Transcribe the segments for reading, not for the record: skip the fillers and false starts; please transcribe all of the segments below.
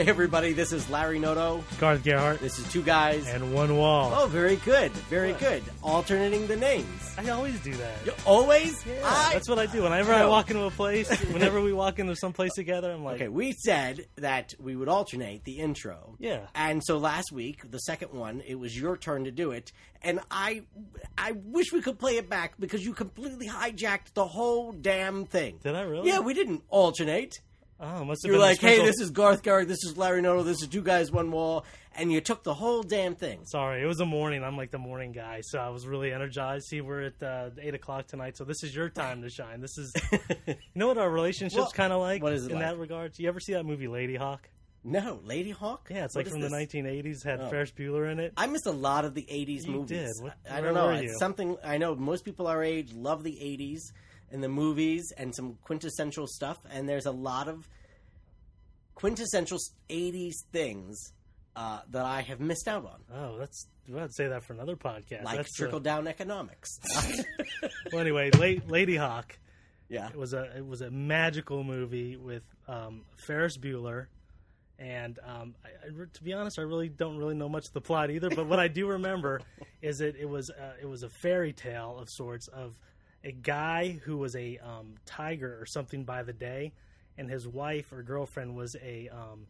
Hey, everybody, this is Larry Noto. Garth Gerhardt. This is Two Guys. And One Wall. Oh, very good. Very good. Alternating the names. I always do that. You always? Yeah, that's what I do. Whenever I walk into a place, whenever we walk into some place together, I'm like... Okay, we said that we would alternate the intro. Yeah. And so last week, the second one, it was your turn to do it. And I wish we could play it back because you completely hijacked the whole damn thing. Did I really? Yeah, we didn't alternate. Oh, must have You're been like, hey, this is Garth Garrett, this is Larry Noto, this is Two Guys, One Wall, and you took the whole damn thing. Sorry, it was a morning. I'm like the morning guy, so I was really energized. See, we're at 8 o'clock tonight, so this is your time to shine. This is, you know what our relationship's kind of like what is it in like? that regard? Do you ever see that movie Lady Hawk? No, Lady Hawk? Yeah, it's What like is from this? the 1980s, had Ferris Bueller in it. I missed a lot of the 80s You movies. did. I Where don't know. were It's you? something, I know most people our age love the 80s and the movies and some quintessential stuff, and there's a lot of quintessential 80s things that I have missed out on. Oh, I'd say that for another podcast. Like That's trickle-down economics. Well, anyway, Lady Hawk. Yeah. It was a magical movie with Ferris Bueller, and to be honest, I really don't know much of the plot either. But what I do remember is that it was a fairy tale of sorts of a guy who was a tiger or something by the day, and his wife or girlfriend was a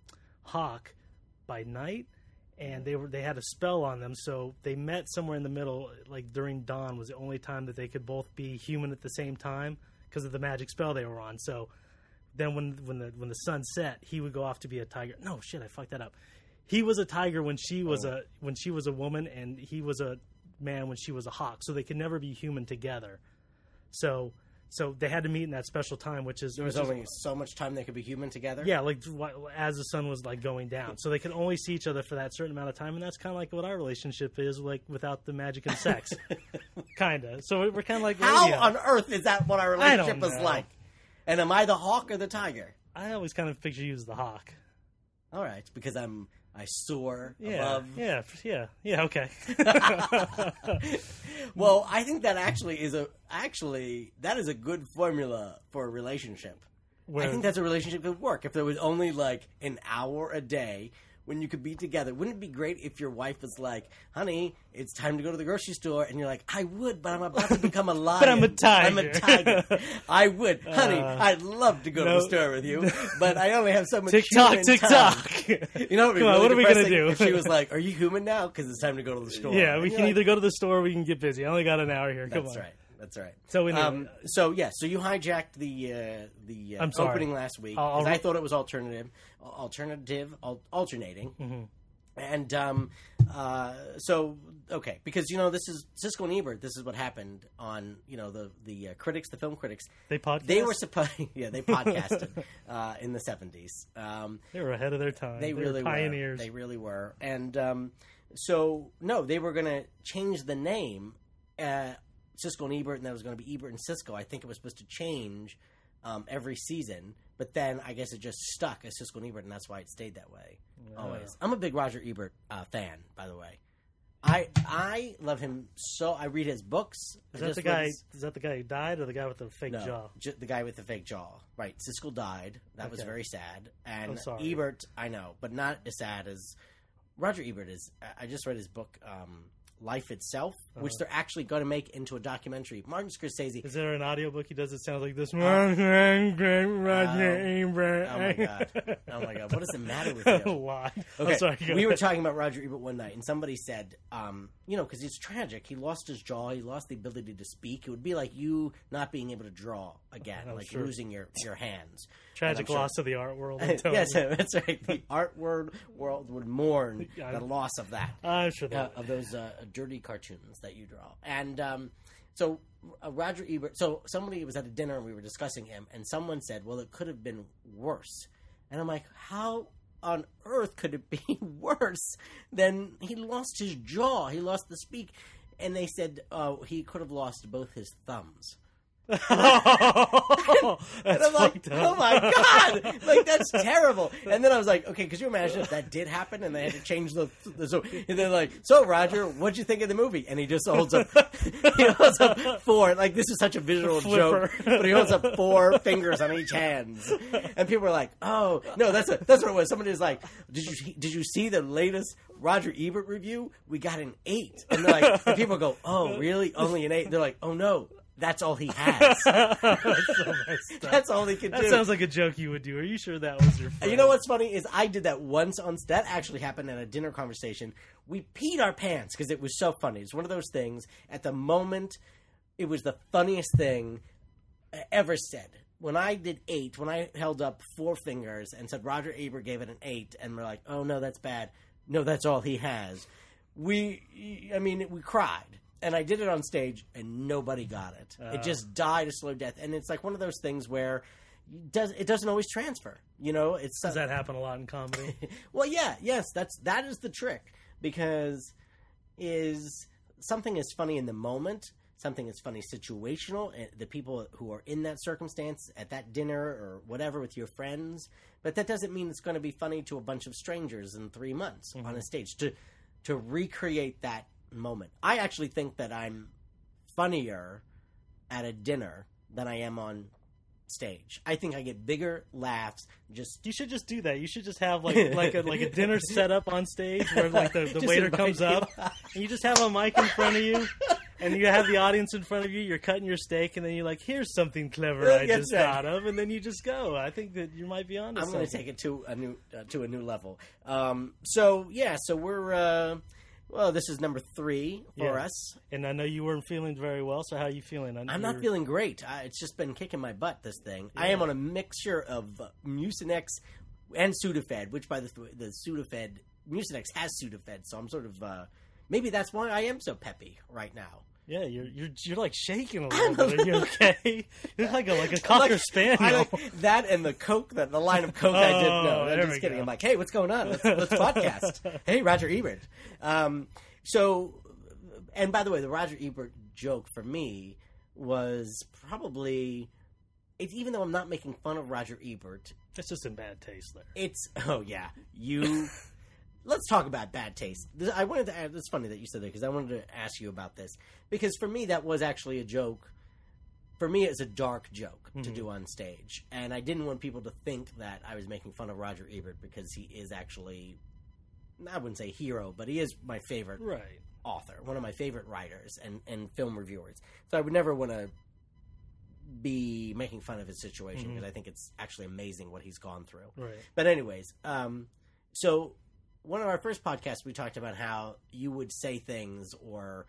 hawk by night, and they had a spell on them, so they met somewhere in the middle. Like during dawn was the only time that they could both be human at the same time because of the magic spell they were on. So then when the sun set, he would go off to be a tiger. No shit, I fucked that up. He was a tiger when she was a woman, and he was a man when she was a hawk. So they could never be human together. So they had to meet in that special time, which is... There was only so much time they could be human together? Yeah, like as the sun was like going down. So they could only see each other for that certain amount of time, and that's kind of like what our relationship is, like without the magic and sex. Kind of. So we're kind of like... How radio. on earth is that what our relationship is know. like? And am I the hawk or the tiger? I always kind of picture you as the hawk. All right, because I soar Yeah, above. yeah, okay. Well, I think that that is a good formula for a relationship. I think that's a relationship that would work if there was only like an hour a day when you could be together. Wouldn't it be great if your wife was like, honey, it's time to go to the grocery store, and you're like, I would, but I'm about to become a lion. But I'm a tiger. I'm a tiger. I would. Honey, I'd love to go to the store with you, but I only have so much human TikTok. time. You know, Come on, what are we gonna do? If she was like, are you human now? Because it's time to go to the store. Yeah, we And can you're either go to the store or we can get busy. I only got an hour here. Come on. That's right. So anyway, so you hijacked the I'm sorry. opening last week because I thought it was alternating, Mm-hmm. and so okay, because this is Siskel and Ebert. This is what happened on the critics, the film critics. They podcast. They were they podcasted in the 70s. They were ahead of their time. They really were pioneers. They really were, and so no, they were going to change the name. Siskel and Ebert, and that was going to be Ebert and Siskel. I think it was supposed to change every season, but then I guess it just stuck as Siskel and Ebert, and that's why it stayed that way. Always. I'm a big Roger Ebert fan, by the way. I love him so. I read his books. Is that the guy? Is that the guy who died, or the guy with the fake jaw? The guy with the fake jaw. Right. Siskel died. That was very sad. And sorry. Ebert, I know, but not as sad as Roger Ebert is. I just read his book. Life Itself, which they're actually going to make into a documentary. Martin Scorsese. Is there an audiobook he does? It sounds like this. Oh my god! What does the matter with you? A lot. Okay, I'm sorry, we were talking about Roger Ebert one night, and somebody said, because it's tragic. He lost his jaw. He lost the ability to speak. It would be like you not being able to draw again, losing your hands. Tragic loss of the art world. Yes, that's right. The art world would mourn the loss of that. I'm sure of those dirty cartoons that you draw. And so Roger Ebert. So somebody was at a dinner and we were discussing him, and someone said, "Well, it could have been worse." And I'm like, "How on earth could it be worse than he lost his jaw? He lost the speak." And they said, he could have lost both his thumbs. That's and I'm like, fucked up. oh my god! Like, that's terrible. And then I was like, okay, could you imagine if that did happen and they had to change so, and they're like, so Roger, what'd you think of the movie? And he just holds up, four, like, this is such a visual joke, but he holds up 4 fingers on each hand. And people were like, oh, no, that's what it was. Somebody was like, did you see the latest Roger Ebert review? We got an 8. And they're like, and people go, oh, really? Only an 8? They're like, oh, no. That's all he has. That's all he can do. That sounds like a joke you would do. Are you sure that was your friend? You know what's funny is I did that once that actually happened at a dinner conversation. We peed our pants because it was so funny. It's one of those things. At the moment, it was the funniest thing ever said. When I did 8, when I held up 4 fingers and said Roger Ebert gave it an 8, and we're like, oh, no, that's bad. No, that's all he has. We cried. And I did it on stage, and nobody got it. It just died a slow death. And it's like one of those things where it doesn't always transfer. You know, does that happen a lot in comedy? Well, yes, that is the trick, because something is funny in the moment, something is funny situational, and the people who are in that circumstance at that dinner or whatever with your friends, but that doesn't mean it's going to be funny to a bunch of strangers in 3 months on a stage to recreate that moment. I actually think that I'm funnier at a dinner than I am on stage. I think I get bigger laughs. You should just do that. You should just have like a dinner set up on stage where like the waiter comes up and you just have a mic in front of you and you have the audience in front of you. You're cutting your steak and then you're like, here's something clever I just thought of, and then you just go. I think that you might be on to something. I'm going to take it to a new level. So we're well, this is number 3 for us. And I know you weren't feeling very well, so how are you feeling? I'm not feeling great. It's just been kicking my butt, this thing. Yeah. I am on a mixture of Mucinex and Sudafed, which by the Sudafed, Mucinex has Sudafed, so I'm sort of, maybe that's why I am so peppy right now. Yeah, you're like shaking a little bit. Are you okay? You're like a cocker spaniel. That and the Coke, the line of Coke I didn't know. I'm just kidding. I'm like, hey, what's going on? Let's podcast. Hey, Roger Ebert. So, and by the way, the Roger Ebert joke for me was probably, even though I'm not making fun of Roger Ebert, it's just in bad taste there. Let's talk about bad taste. I wanted to add, it's funny that you said that because I wanted to ask you about this. Because for me, that was actually a joke. For me, it's a dark joke to do on stage. And I didn't want people to think that I was making fun of Roger Ebert because he is actually, I wouldn't say hero, but he is my favorite author, one of my favorite writers and film reviewers. So I would never want to be making fun of his situation because I think it's actually amazing what he's gone through. Right. But anyways, so one of our first podcasts, we talked about how you would say things or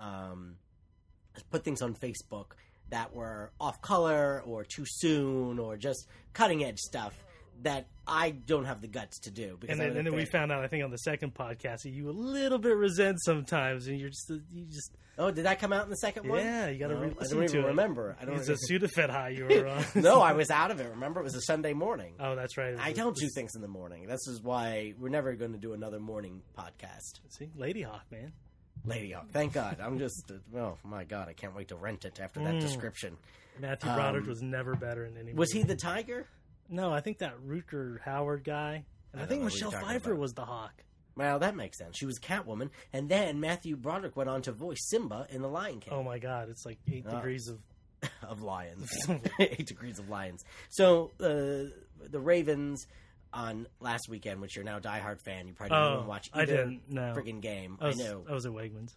put things on Facebook that were off color or too soon or just cutting edge stuff that I don't have the guts to do. Because and then we found out, I think, on the second podcast, that you a little bit resent sometimes, and you just. Oh, did that come out in the second one? Yeah, you got to I don't even remember. It's a Sudafed high you were on. No, I was out of it. Remember, it was a Sunday morning. Oh, that's right. I don't do things in the morning. This is why we're never going to do another morning podcast. See, Lady Hawk, man. Lady Hawk. Thank God. I'm just. Oh my God, I can't wait to rent it after that description. Matthew Broderick was never better in any movie. Was he the tiger? No, I think that Rutger Hauer guy. And I think Michelle Pfeiffer was the Hawk. Well, that makes sense. She was Catwoman. And then Matthew Broderick went on to voice Simba in The Lion King. Oh, my God. It's like 8 degrees of lions. 8 degrees of lions. So, the Ravens on last weekend, which you're now a diehard fan, you probably didn't want to watch either friggin' game. I know. I was at Wegmans.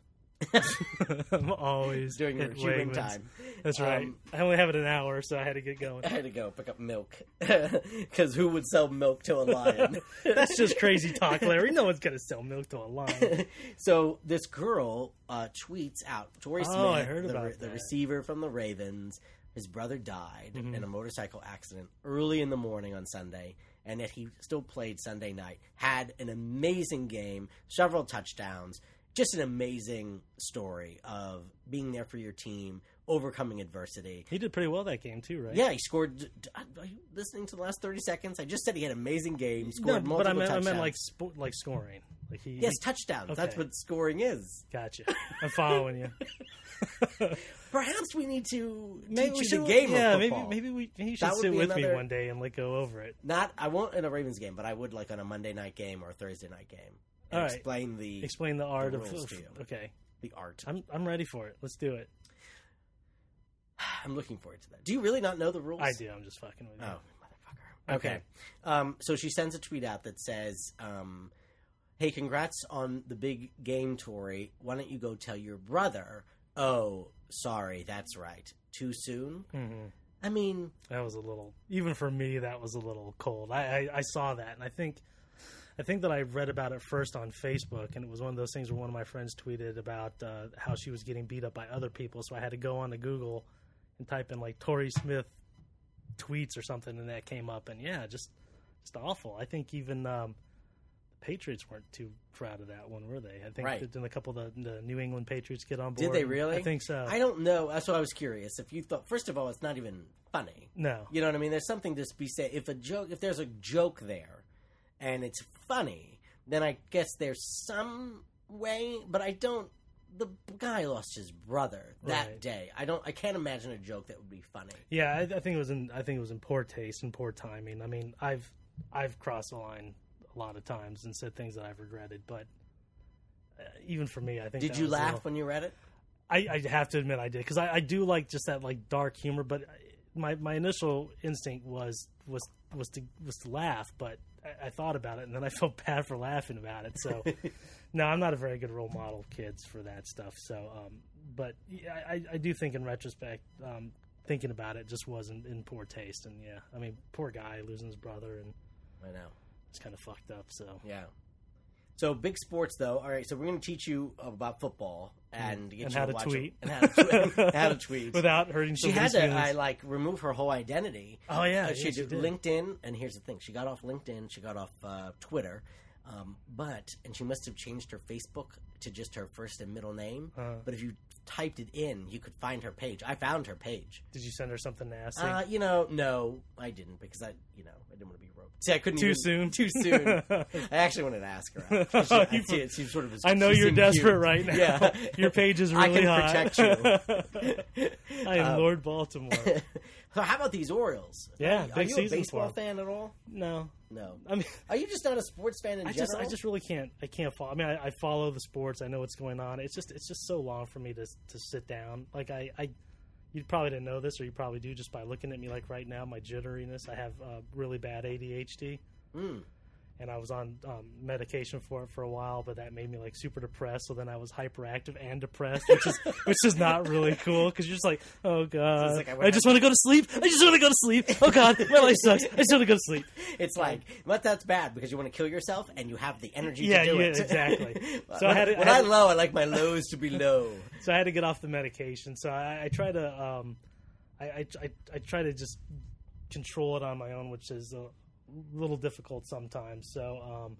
I'm always during your Cuban time. That's right. I only have it an hour, so I had to get going. I had to go pick up milk because who would sell milk to a lion? That's just crazy talk, Larry. No one's gonna sell milk to a lion. So this girl tweets out, Torrey Smith, I heard about the receiver from the Ravens. His brother died in a motorcycle accident early in the morning on Sunday, and yet he still played Sunday night. Had an amazing game, several touchdowns. Just an amazing story of being there for your team, overcoming adversity. He did pretty well that game, too, right? Yeah, he scored. Are you listening to the last 30 seconds? I just said he had an amazing game, scored multiple touchdowns. I meant like scoring. Yes, touchdowns. Okay. That's what scoring is. Gotcha. I'm following you. Perhaps we need to Maybe teach we you should, the game yeah, of football. maybe you should That would sit be with me another- one day and like go over it. I won't in a Ravens game, but I would like on a Monday night game or a Thursday night game. And All right. explain the art of rules to you. okay. The art. I'm ready for it. Let's do it. I'm looking forward to that. Do you really not know the rules? I do. I'm just fucking with you. Oh, motherfucker. Okay. So she sends a tweet out that says, hey, congrats on the big game, Tori. Why don't you go tell your brother? Oh, sorry. That's right. Too soon? Mm-hmm. I mean... That was a little... Even for me, that was a little cold. I saw that, and I think that I read about it first on Facebook, and it was one of those things where one of my friends tweeted about how she was getting beat up by other people, so I had to go on to Google and type in, like, Torrey Smith tweets or something, and that came up, and yeah, just awful. I think even the Patriots weren't too proud of that one, were they? I think Right. Didn't a couple of the New England Patriots get on board? Did they really? I think so. I don't know. That's what I was curious. If you thought... First of all, it's not even funny. No. You know what I mean? There's something to be said. If there's a joke there, and it's funny, then I guess there's some way, but I don't... The guy lost his brother that Right. day. I can't imagine a joke that would be funny. Yeah, I think it was in poor taste and poor timing. I mean, I've crossed the line a lot of times and said things that I've regretted, but even for me, I think. Did that you was a laugh little- when you read it? I have to admit I did, because I do like just that like dark humor, but my initial instinct was to laugh, but I thought about it and then I felt bad for laughing about it. So no, I'm not a very good role model, kids, for that stuff. So, but yeah, I do think in retrospect, thinking about it just wasn't in poor taste. And yeah, I mean, poor guy losing his brother, and I know. it's kind of fucked up. So Yeah. So big sports, though. All right, so we're going to teach you about football and get And you how to to watch tweet. and how to tweet without hurting She had somebody's to feelings. remove her whole identity. Oh yeah, She yes, you did did. LinkedIn, and here's the thing: she got off LinkedIn, she got off Twitter, and she must have changed her Facebook to just her first and middle name. But if you typed it in, you could find her page. I found her page. Did you send her something nasty? No, I didn't because I didn't want to be roped. See, I couldn't Too even- soon? Too soon. I actually wanted to ask her out. I see it. She sort of. I know she you're seemed desperate cute. right now. Yeah, Your page is I really can high. protect you. I am Lord Baltimore. So how about these Orioles? Yeah, are big you a season baseball for 'em. fan at all? No, No. I mean, Are you just not a sports fan in I general? just really can't. I can't follow. I mean, I follow the sports. I know what's going on. It's just so long for me to sit down. Like you probably didn't know this, or you probably do just by looking at me. Like right now, my jitteriness. I have really bad ADHD. And I was on medication for it for a while, but that made me like super depressed. So then I was hyperactive and depressed, which is not really cool, because you're just like, oh god, like I just want to go to sleep. I just want to go to sleep. Oh god, my life sucks. I just want to go to sleep. It's like, but that's bad because you want to kill yourself and you have the energy Yeah, to do it. exactly. So when I'm low, I like my lows to be low. So I had to get off the medication. So I try to I try to just control it on my own, which is a little difficult sometimes. So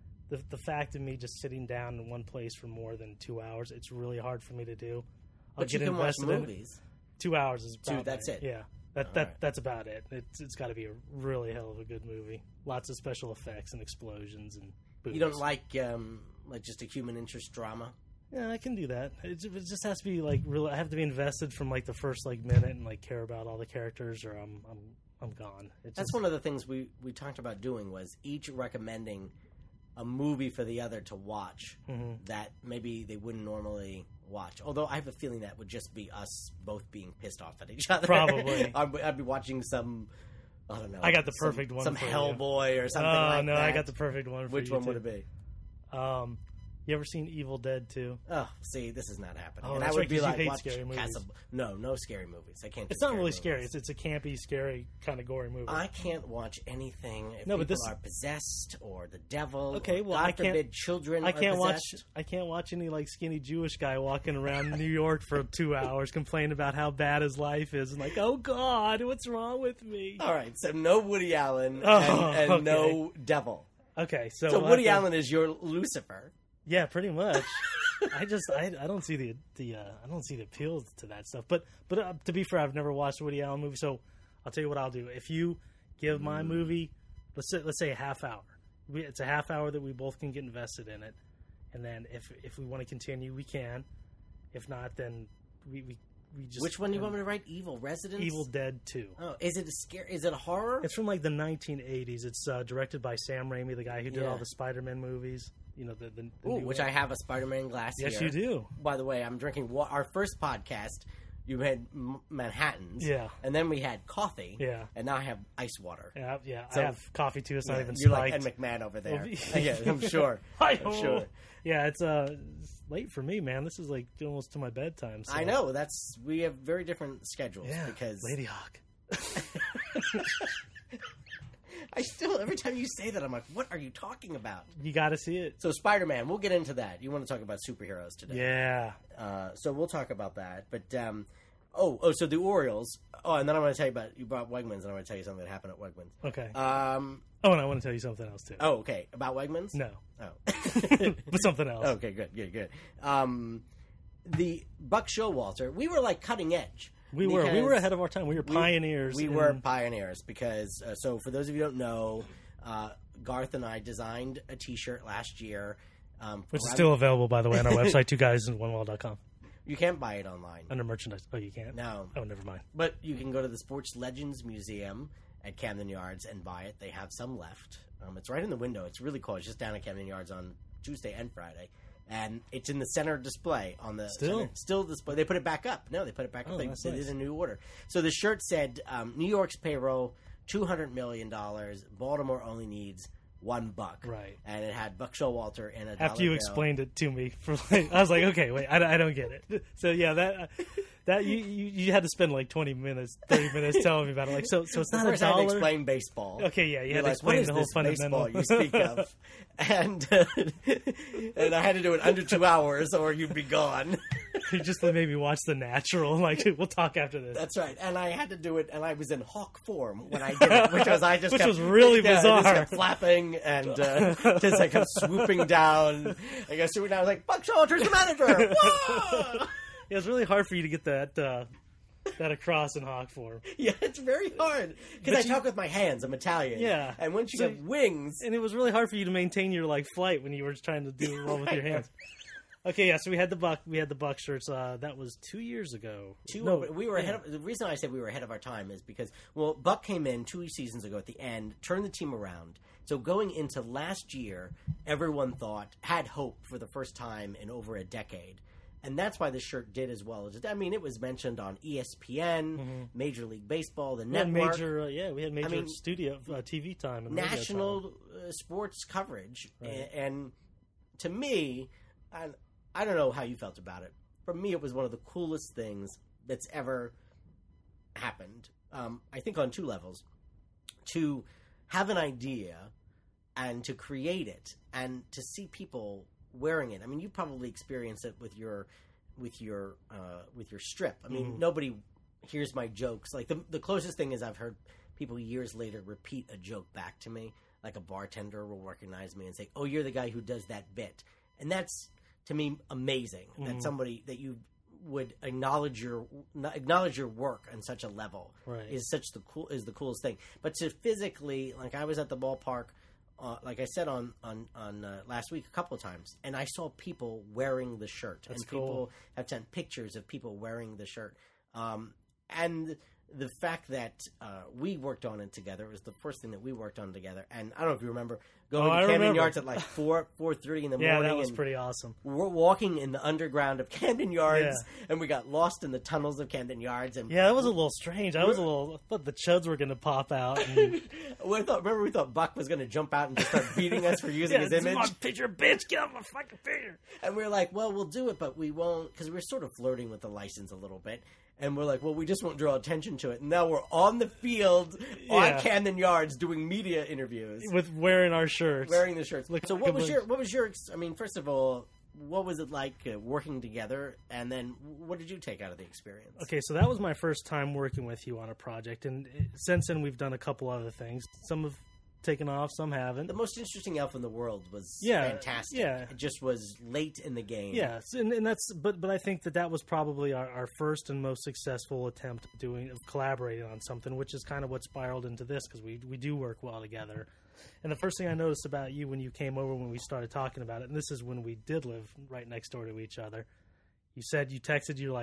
the fact of me just sitting down in one place for more than 2 hours, it's really hard for me to do. But you can watch movies. 2 hours is about that's it. Yeah, that's about it. It's got to be a really hell of a good movie. Lots of special effects and explosions and boobs. You don't like just a human interest drama? Yeah, I can do that. It just has to be like really. I have to be invested from like the first like minute and like care about all the characters, or I'm gone. That's one of the things we talked about doing, was each recommending a movie for the other to watch that maybe they wouldn't normally watch. Although I have a feeling that would just be us both being pissed off at each other. Probably. I'd be watching some, I don't know. I got the perfect one Some for you. Hellboy or something Oh like no, that. I got the perfect one for Which you one too. would it be? You ever seen Evil Dead 2? Oh, see, this is not happening. Oh, and I that's would right, be 'cause you like, hate watch scary movies. No scary movies. I can't do It's not really movies. scary. It's a campy, scary, kind of gory movie. I can't watch anything if No, but people this- are possessed or the devil. Okay, or, well, God I can't- forbid children I are can't possessed. watch any like skinny Jewish guy walking around New York for 2 hours complaining about how bad his life is and like, oh God, what's wrong with me? All right, so no Woody Allen Oh, and okay. no devil. Okay, So we'll Woody have to- Allen is your Lucifer. Yeah, pretty much. I don't see I don't see the appeal to that stuff. But to be fair, I've never watched a Woody Allen movie, so I'll tell you what I'll do. If you give my movie, let's say a half hour. It's a half hour that we both can get invested in it, and then if we want to continue, we can. If not, then we just. Which one do you want me to write? Evil Residence? Evil Dead 2. Oh, is it a scare? Is it a horror? It's from like the 1980s. It's directed by Sam Raimi, the guy who did all the Spider-Man movies. You know, the Ooh, which I have a Spider-Man glass here. Yes, you do. By the way, I'm drinking our first podcast. You had Manhattans. Yeah. And then we had coffee. Yeah. And now I have ice water. Yeah. So, I have coffee too. It's not even you're spiked. like Ed McMahon over there. Yeah, I'm sure. I'm sure. Yeah, it's late for me, man. This is like almost to my bedtime. So. I know. We have very different schedules. Yeah, because Lady Hawk. I still, every time you say that, I'm like, what are you talking about? You got to see it. So Spider-Man, we'll get into that. You want to talk about superheroes today. Yeah. So we'll talk about that. But, so the Orioles. Oh, and then I'm going to tell you you brought Wegmans, and I'm going to tell you something that happened at Wegmans. Okay. And I want to tell you something else, too. Oh, okay. About Wegmans? No. Oh. But something else. Okay, good. The Buck Showalter, we were like cutting edge. We were ahead of our time. We were pioneers. We were pioneers because, so for those of you who don't know, Garth and I designed a T-shirt last year. Which is still available, by the way, on our website, 2guysandonewall.com. You can't buy it online. Under merchandise. Oh, you can't? No. Oh, never mind. But you can go to the Sports Legends Museum at Camden Yards and buy it. They have some left. It's right in the window. It's really cool. It's just down at Camden Yards on Tuesday and Friday. And it's in the center display on the still display. They put it back up. No, they put it back up. They did a new order. So the shirt said, New York's payroll, $200 million. Baltimore only needs $1. Right. And it had Buck Showalter in a After you explained it to me, I was like, okay, wait, I don't get it. So yeah, that you had to spend like 20 minutes, 30 minutes telling me about it. Like, so it's not first $1. I had to explain baseball. Okay, yeah, you had You're to explain the whole fundamental. Baseball you speak of, and I had to do it under 2 hours, or you'd be gone. You just made me watch The Natural. Like, we'll talk after this. That's right, and I had to do it, and I was in hawk form when I did it, which was really bizarre. I just kept flapping and just I kept swooping down. I got swooping down. I was like, Buck Showalter's the manager. Whoa! Yeah, it's really hard for you to get that across in hawk form. Yeah, it's very hard because I talk with my hands. I'm Italian. Yeah, and once you have wings, and it was really hard for you to maintain your flight when you were trying to do it all with your hands. Okay, yeah. So we had the Buck shirts. That was 2 years ago. We were ahead of. The reason I said we were ahead of our time is because Buck came in 2 seasons ago at the end, turned the team around. So going into last year, everyone had hope for the first time in over a decade. And that's why this shirt did as well as it. I mean, it was mentioned on ESPN, Major League Baseball, the network. We had major studio TV time, and national sports coverage. Right. And to me, I don't know how you felt about it. For me, it was one of the coolest things that's ever happened. I think on two levels: to have an idea and to create it, and to see people wearing it. I mean, you probably experienced it with your strip. I mean, nobody hears my jokes. Like the closest thing is I've heard people years later repeat a joke back to me. Like a bartender will recognize me and say, "Oh, you're the guy who does that bit," and that's to me amazing. That somebody that you would acknowledge your work on such a level is the coolest thing. But to physically, like I was at the ballpark. Like I said on last week a couple of times, and I saw people wearing the shirt. That's and people cool. have sent pictures of people wearing the shirt. And the fact that we worked on it together, it was the first thing that we worked on together. And I don't know if you remember going to Camden Yards at like 4:30 in the morning. Yeah, that was pretty awesome. We're walking in the underground of Camden Yards, and we got lost in the tunnels of Camden Yards. And yeah, that was a little strange. I thought the chuds were going to pop out. And... we thought Buck was going to jump out and just start beating us for using his image. Come on, picture, bitch, get off my fucking picture. And we were like, well, we'll do it, but we won't, because we were sort of flirting with the license a little bit. And we're like, well, we just won't draw attention to it. And now we're on the field on Camden Yards doing media interviews with wearing our shirts, wearing the shirts. So what was your? I mean, first of all, what was it like working together? And then what did you take out of the experience? Okay, so that was my first time working with you on a project, and since then we've done a couple other things. Some have taken off, some haven't. The most interesting elf in the world was fantastic. Yeah, it just was late in the game. Yeah, and that's but I think that was probably our first and most successful attempt of collaborating on something, which is kind of what spiraled into this because we do work well together. And the first thing I noticed about you when you came over when we started talking about it, and this is when we did live right next door to each other, you texted, you're like,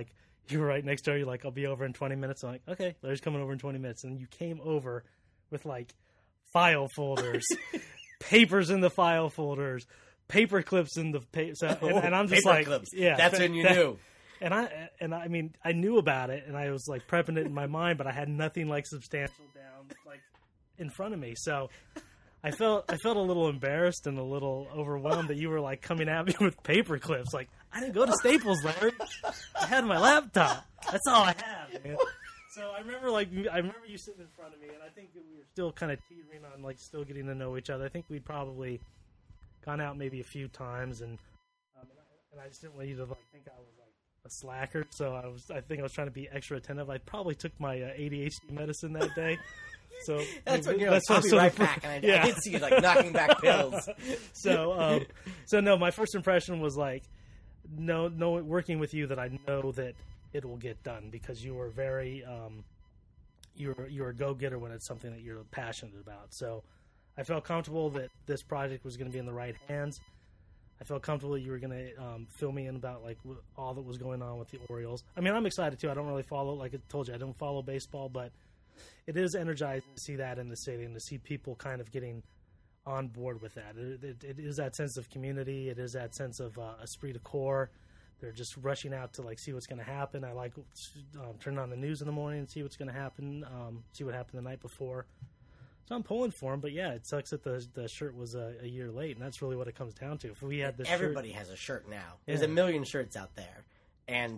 you were right next door. You're like, I'll be over in 20 minutes. I'm like, okay, Larry's coming over in 20 minutes. And you came over with like file folders, papers in the file folders, paper clips in the and I'm just paper like, clips. Yeah, that's when you knew. And I mean, I knew about it, and I was like prepping it in my mind, but I had nothing like substantial down like in front of me. So I felt a little embarrassed and a little overwhelmed that you were like coming at me with paper clips. Like, I didn't go to Staples, Larry. I had my laptop. That's all I have, man. So I remember you sitting in front of me, and I think that we were still kind of teetering on like still getting to know each other. I think we'd probably gone out maybe a few times, and I just didn't want you to like think I was like a slacker. So I think I was trying to be extra attentive. I probably took my ADHD medicine that day. So that's when you're like, I'll be right back. And I did see you like knocking back pills. So no, my first impression was like, no, working with you that I know that it will get done because you were very, you're a go-getter when it's something that you're passionate about. So I felt comfortable that this project was going to be in the right hands. I felt comfortable that you were going to fill me in about like all that was going on with the Orioles. I mean, I'm excited too. I don't really follow, like I told you, I don't follow baseball, but it is energizing to see that in the city and to see people kind of getting on board with that. It is that sense of community. It is that sense of esprit de corps. They're just rushing out to like see what's going to happen. I like turning on the news in the morning and see what's going to happen, see what happened the night before. So I'm pulling for them, but yeah, it sucks that the shirt was a year late, and that's really what it comes down to. If we had this, everybody has a shirt now. There's a million shirts out there, and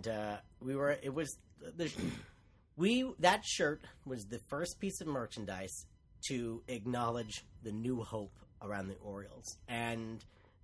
that shirt was the first piece of merchandise to acknowledge the new hope around the Orioles, and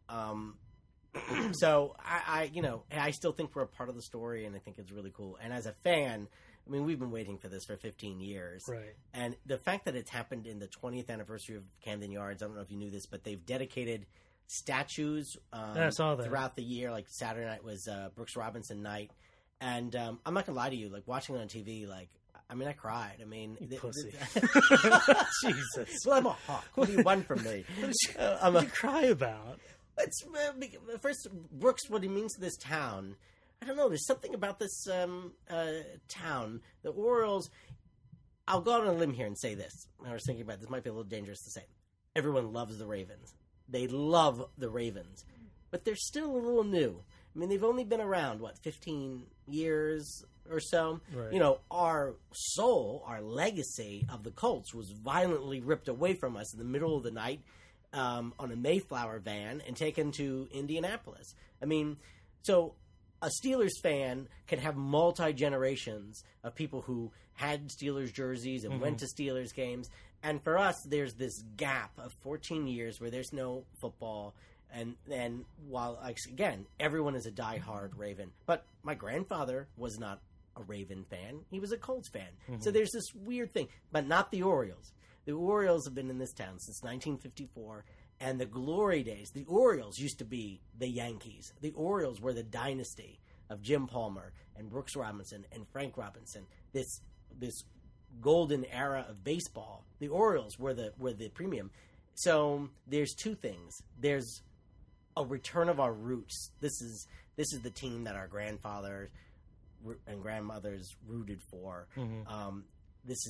so I still think we're a part of the story, and I think it's really cool. And as a fan, I mean, we've been waiting for this for 15 years. Right. And the fact that it's happened in the 20th anniversary of Camden Yards, I don't know if you knew this, but they've dedicated statues I saw that. throughout the year. Like Saturday night was Brooks Robinson night. And I'm not going to lie to you, like watching it on TV, like, I mean, I cried. I mean, pussy. Jesus. Well, I'm a hawk. What do you want from me? What do you cry about? It's first, Brooks, what he means to this town. I don't know. There's something about this town. The Orioles. I'll go out on a limb here and say this. I was thinking about this. Might be a little dangerous to say. Everyone loves the Ravens. They love the Ravens, but they're still a little new. I mean, they've only been around 15 years or so. Right. You know, our soul, our legacy of the Colts was violently ripped away from us in the middle of the night on a Mayflower van and taken to Indianapolis. I mean, so a Steelers fan can have multi-generations of people who had Steelers jerseys and went to Steelers games. And for us, there's this gap of 14 years where there's no football. And then, while, again, everyone is a diehard Raven. But my grandfather was not a Raven fan. He was a Colts fan. So there's this weird thing. But not the Orioles. The Orioles have been in this town since 1954. And the glory days, the Orioles used to be the Yankees. The Orioles were the dynasty of Jim Palmer and Brooks Robinson and Frank Robinson. This golden era of baseball. The Orioles were the premium. So there's two things. There's a return of our roots. This is the team that our grandfathers and grandmothers rooted for. This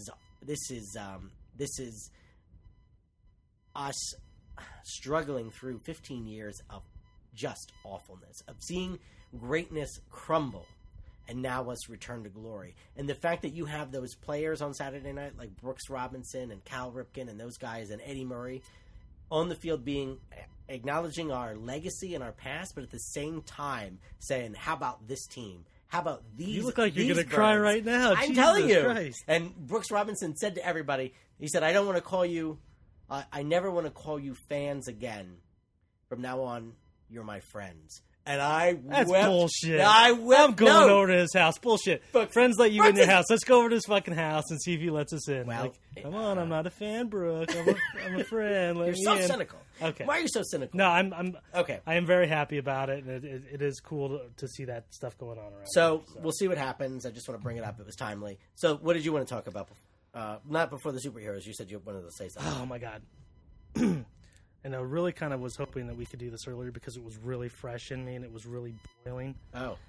is us struggling through 15 years of just awfulness, of seeing greatness crumble, and now us return to glory. And the fact that you have those players on Saturday night, like Brooks Robinson and Cal Ripken and those guys and Eddie Murray, on the field acknowledging our legacy and our past, but at the same time saying, how about this team? How about these? You look like you're going to cry right now. I'm telling you. Christ. And Brooks Robinson said to everybody, he said, I don't want to call you, I never want to call you fans again. From now on, you're my friends. And That's wept. bullshit. I wept. I'm going over to his house. Bullshit. But friends let you in your house. Let's go over to his fucking house and see if he lets us in. Well, like, come on, I'm not a fan, Brooke. I'm a friend. Let You're me so in. cynical. Okay. Why are you so cynical? No, I'm okay. I am very happy about it, and it is cool to see that stuff going on around. So we'll see what happens. I just want to bring it up. It was timely. So what did you want to talk about? Not before the superheroes. You said you wanted to say something. Oh my god. And I really kind of was hoping that we could do this earlier because it was really fresh in me and it was really boiling. Oh.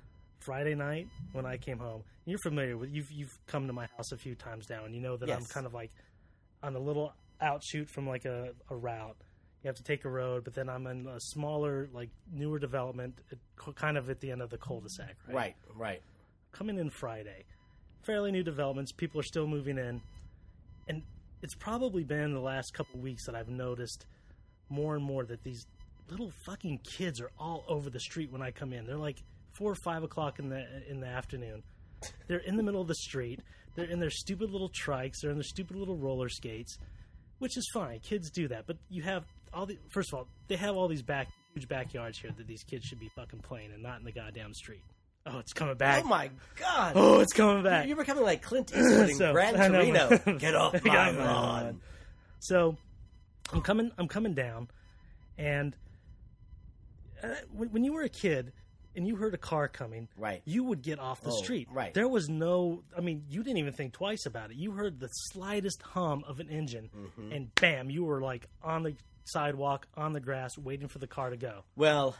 Friday night when I came home. You're familiar with you've come to my house a few times now, and you know that Yes. I'm kind of like on a little outshoot from like a route. You have to take a road, but then I'm in a smaller, like newer development, kind of at the end of the cul-de-sac. Right. Coming in Friday, fairly new developments. People are still moving in, and it's probably been the last couple weeks that I've noticed more and more that these little fucking kids are all over the street when I come in. They're like 4 or 5 o'clock in the afternoon. They're in the middle of the street. They're in their stupid little trikes. They're in their stupid little roller skates, which is fine. Kids do that, but you have first of all, they have all these huge backyards here that these kids should be fucking playing and not in the goddamn street. Oh, it's coming back. Oh my God! Oh, it's coming back. You're becoming like Clint Eastwood in Gran Torino. Get off my lawn. So, I'm coming down, and when you were a kid and you heard a car coming, right, you would get off the street. Right. There was no. I mean, you didn't even think twice about it. You heard the slightest hum of an engine, and bam, you were like on the sidewalk, on the grass, waiting for the car to go. Well,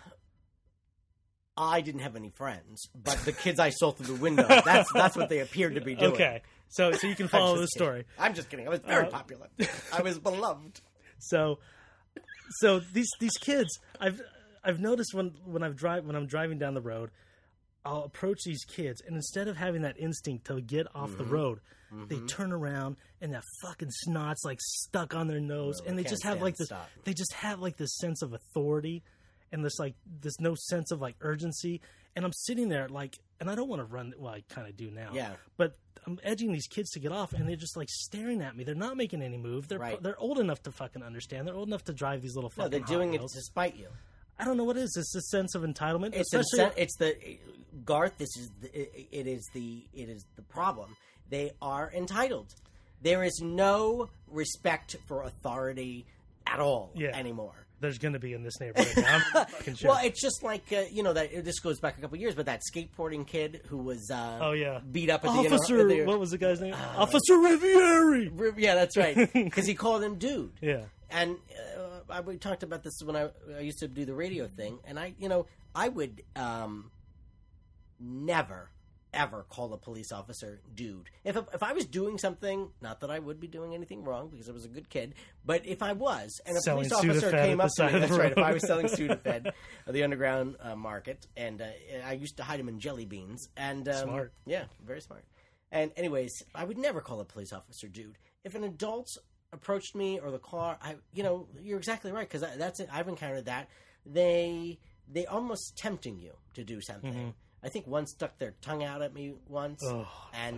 I didn't have any friends, but the kids I saw through the window, that's what they appeared to be doing. Okay. So you can follow the story. I'm just kidding. I was very popular. I was beloved. So these kids, I've noticed when I'm driving down the road, I'll approach these kids, and instead of having that instinct to get off the road, they turn around and that fucking snot's like stuck on their nose, and they just have like this. They just have like this sense of authority, and this no sense of like urgency. And I'm sitting there like, and I don't want to run. Well, I kind of do now. Yeah. But I'm edging these kids to get off, and they're just like staring at me. They're not making any move. They're old enough to fucking understand. They're old enough to drive these little fucking. No, they're doing Hot it Wheels. to spite you. I don't know what it is. It's a sense of entitlement. It's the Garth. It is the problem. They are entitled. There is no respect for authority at all anymore. There's going to be in this neighborhood. Now. I'm fucking sure. Well, it's just like that. This goes back a couple years, but that skateboarding kid who was beat up at Officer. What was the guy's name? Officer Rivieri. Yeah, that's right. Because he called him dude. Yeah. And we talked about this when I used to do the radio thing, and I would never ever call a police officer dude. If I was doing something, not that I would be doing anything wrong because I was a good kid, but if I was, and a selling police officer came up to me, that's right, if I was road. selling Sudafed at the underground market, and I used to hide them in jelly beans, and smart, yeah, very smart. And anyways, I would never call a police officer dude. If an adult approached me or the car, you're exactly right, because that's it. I've encountered that. They almost tempting you to do something. Mm-hmm. I think one stuck their tongue out at me once, and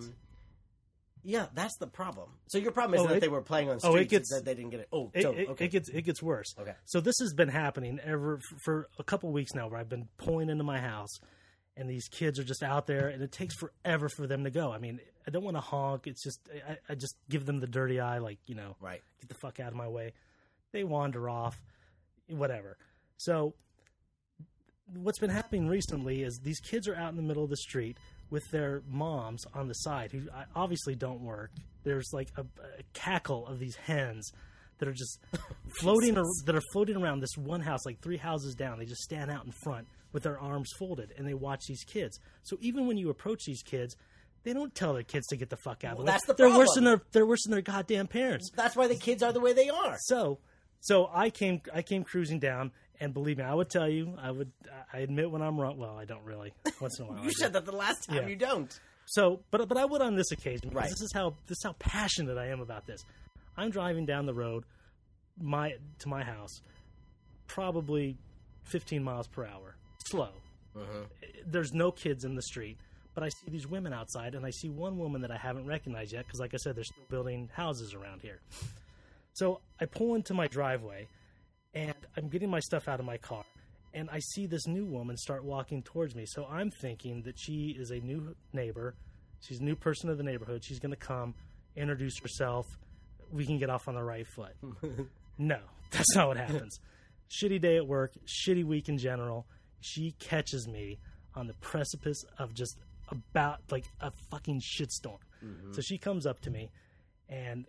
that's the problem. So your problem is that they were playing on streets that they didn't get it. Okay. It gets worse. Okay. So this has been happening for a couple of weeks now, where I've been pulling into my house, and these kids are just out there, and it takes forever for them to go. I mean, I don't want to honk. It's just I just give them the dirty eye, like, right, get the fuck out of my way. They wander off, whatever. So what's been happening recently is these kids are out in the middle of the street with their moms on the side who obviously don't work. There's like a cackle of these hens that are just floating around this one house, like 3 houses down. They just stand out in front with their arms folded, and they watch these kids. So even when you approach these kids, they don't tell their kids to get the fuck out of the way. That's the problem. They're worse than their goddamn parents. That's why the kids are the way they are. So I came cruising down. And believe me, I would tell you, I admit when I'm wrong. Well, I don't really. Once in a while, you said that the last time. Yeah. You don't. So, but I would on this occasion. Right. This is how passionate I am about this. I'm driving down the road, to my house, probably 15 miles per hour, slow. Uh-huh. There's no kids in the street, but I see these women outside, and I see one woman that I haven't recognized yet because, like I said, they're still building houses around here. So I pull into my driveway. And I'm getting my stuff out of my car, and I see this new woman start walking towards me. So I'm thinking that she is a new neighbor. She's a new person of the neighborhood. She's going to come, introduce herself. We can get off on the right foot. No, that's not what happens. Shitty day at work, shitty week in general. She catches me on the precipice of just about like a fucking shitstorm. Mm-hmm. So she comes up to me, and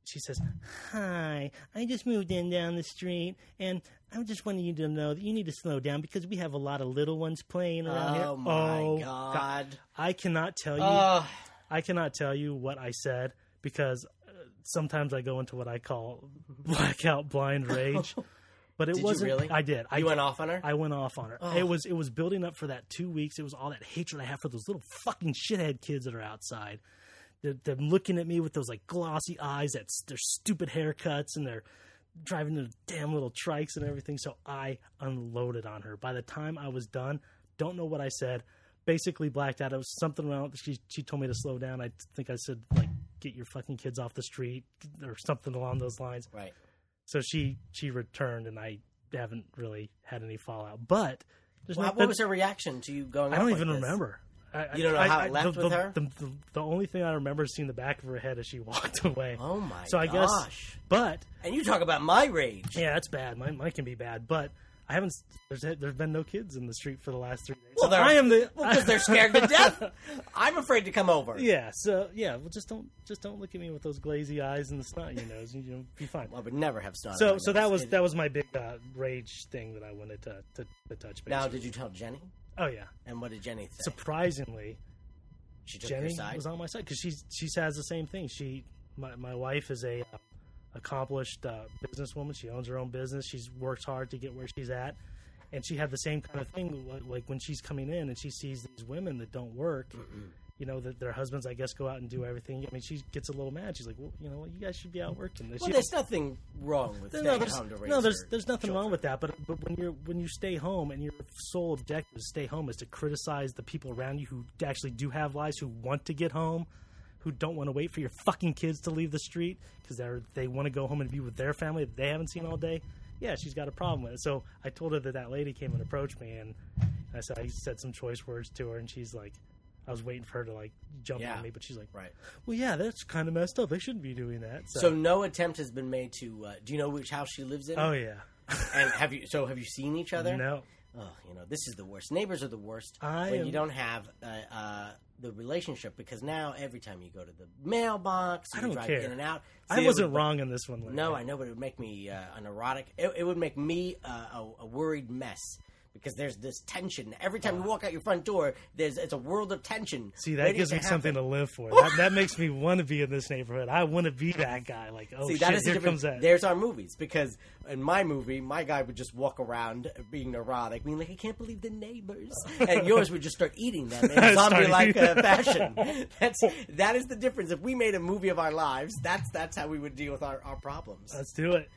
she says, "Hi, I just moved in down the street, and I just wanted you to know that you need to slow down because we have a lot of little ones playing around here." Oh my God. I cannot tell you. I cannot tell you what I said because sometimes I go into what I call blackout blind rage. But it wasn't. You really? I did. You went off on her? I went off on her. Oh. It was building up for that 2 weeks. It was all that hatred I have for those little fucking shithead kids that are outside. They're looking at me with those like glossy eyes, their stupid haircuts, and they're driving the damn little trikes and everything. So I unloaded on her. By the time I was done, don't know what I said. Basically blacked out. It was something around. She told me to slow down. I think I said like, "Get your fucking kids off the street" or something along those lines. Right. So she returned, and I haven't really had any fallout. But what was her reaction to you going? I don't even remember. You don't know how it left with her? The only thing I remember is seeing the back of her head as she walked away. Oh my! So I guess, and you talk about my rage. Yeah, that's bad. Mine can be bad, but I haven't. There's been no kids in the street for the last 3 days. Well, so I am because they're scared to death. I'm afraid to come over. Yeah. So yeah. Well, just don't look at me with those glazy eyes and the snot in your nose. You'll be fine. Well, I would never have snot. So that was my big rage thing that I wanted to touch base. Now, did you tell Jenny? Oh yeah. And what did Jenny say? Surprisingly, she took Jenny your side? was on my side because she says the same thing. My wife is a accomplished businesswoman. She owns her own business. She's worked hard to get where she's at. And she had the same kind of thing, like when she's coming in and she sees these women that don't work, you know, that their husbands, I guess, go out and do everything. I mean, she gets a little mad. She's like, well, you know, you guys should be out working. Well, there's nothing wrong with staying home to raise there's nothing children. wrong with that. But when you stay home and your sole objective to stay home is to criticize the people around you who actually do have lives, who want to get home, who don't want to wait for your fucking kids to leave the street because they want to go home and be with their family that they haven't seen all day. Yeah, she's got a problem with it. So I told her that lady came and approached me, and I said some choice words to her, and she's like, I was waiting for her to like jump on me, but she's like, right. Well, yeah, that's kind of messed up. They shouldn't be doing that. So no attempt has been made to. Do you know which house she lives in? Oh yeah. And have you seen each other? No. Oh, this is the worst. Neighbors are the worst when you don't have the relationship, because now every time you go to the mailbox, you drive in and out. I wasn't wrong in this one. No, I know, but it would make me an erotic. It would make me a worried mess. Because there's this tension. Every time you walk out your front door, it's a world of tension. See, that gives me something to live for. That makes me want to be in this neighborhood. I want to be that guy. Like, oh, see, shit, here comes that. There's our movies. Because in my movie, my guy would just walk around being neurotic, being like, I can't believe the neighbors. And yours would just start eating them in zombie-like fashion. That is the difference. If we made a movie of our lives, that's how we would deal with our problems. Let's do it.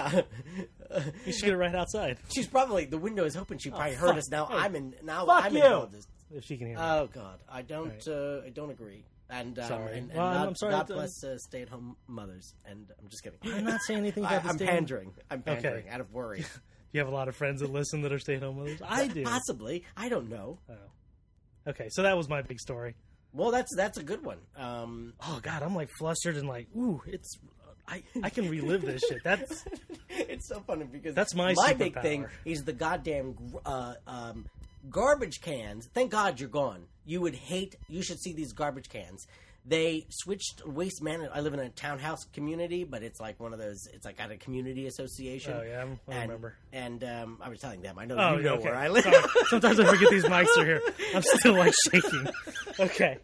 You shoot it right outside. She's probably, the window is open. She probably heard us. Now hey, I'm in. Now fuck I'm you. involved. If she can hear me. Oh God, I don't. Right. I don't agree. And, sorry. And I'm sorry. God bless stay-at-home mothers. And I'm just kidding. I'm not saying anything about I'm pandering. I'm pandering out of worry. You have a lot of friends that listen that are stay-at-home mothers. I do. Possibly. I don't know. Oh. Okay, so that was my big story. Well, that's a good one. Oh God, I'm like flustered and like, ooh, it's. I can relive this shit. That's it's so funny because that's my big thing is the goddamn garbage cans. Thank God you're gone. You should see these garbage cans. They switched waste management. I live in a townhouse community, but it's like one of those. It's like at a community association. Oh yeah, I remember. And I was telling them, I know you know where I live. Sometimes I forget these mics are here. I'm still like shaking. Okay.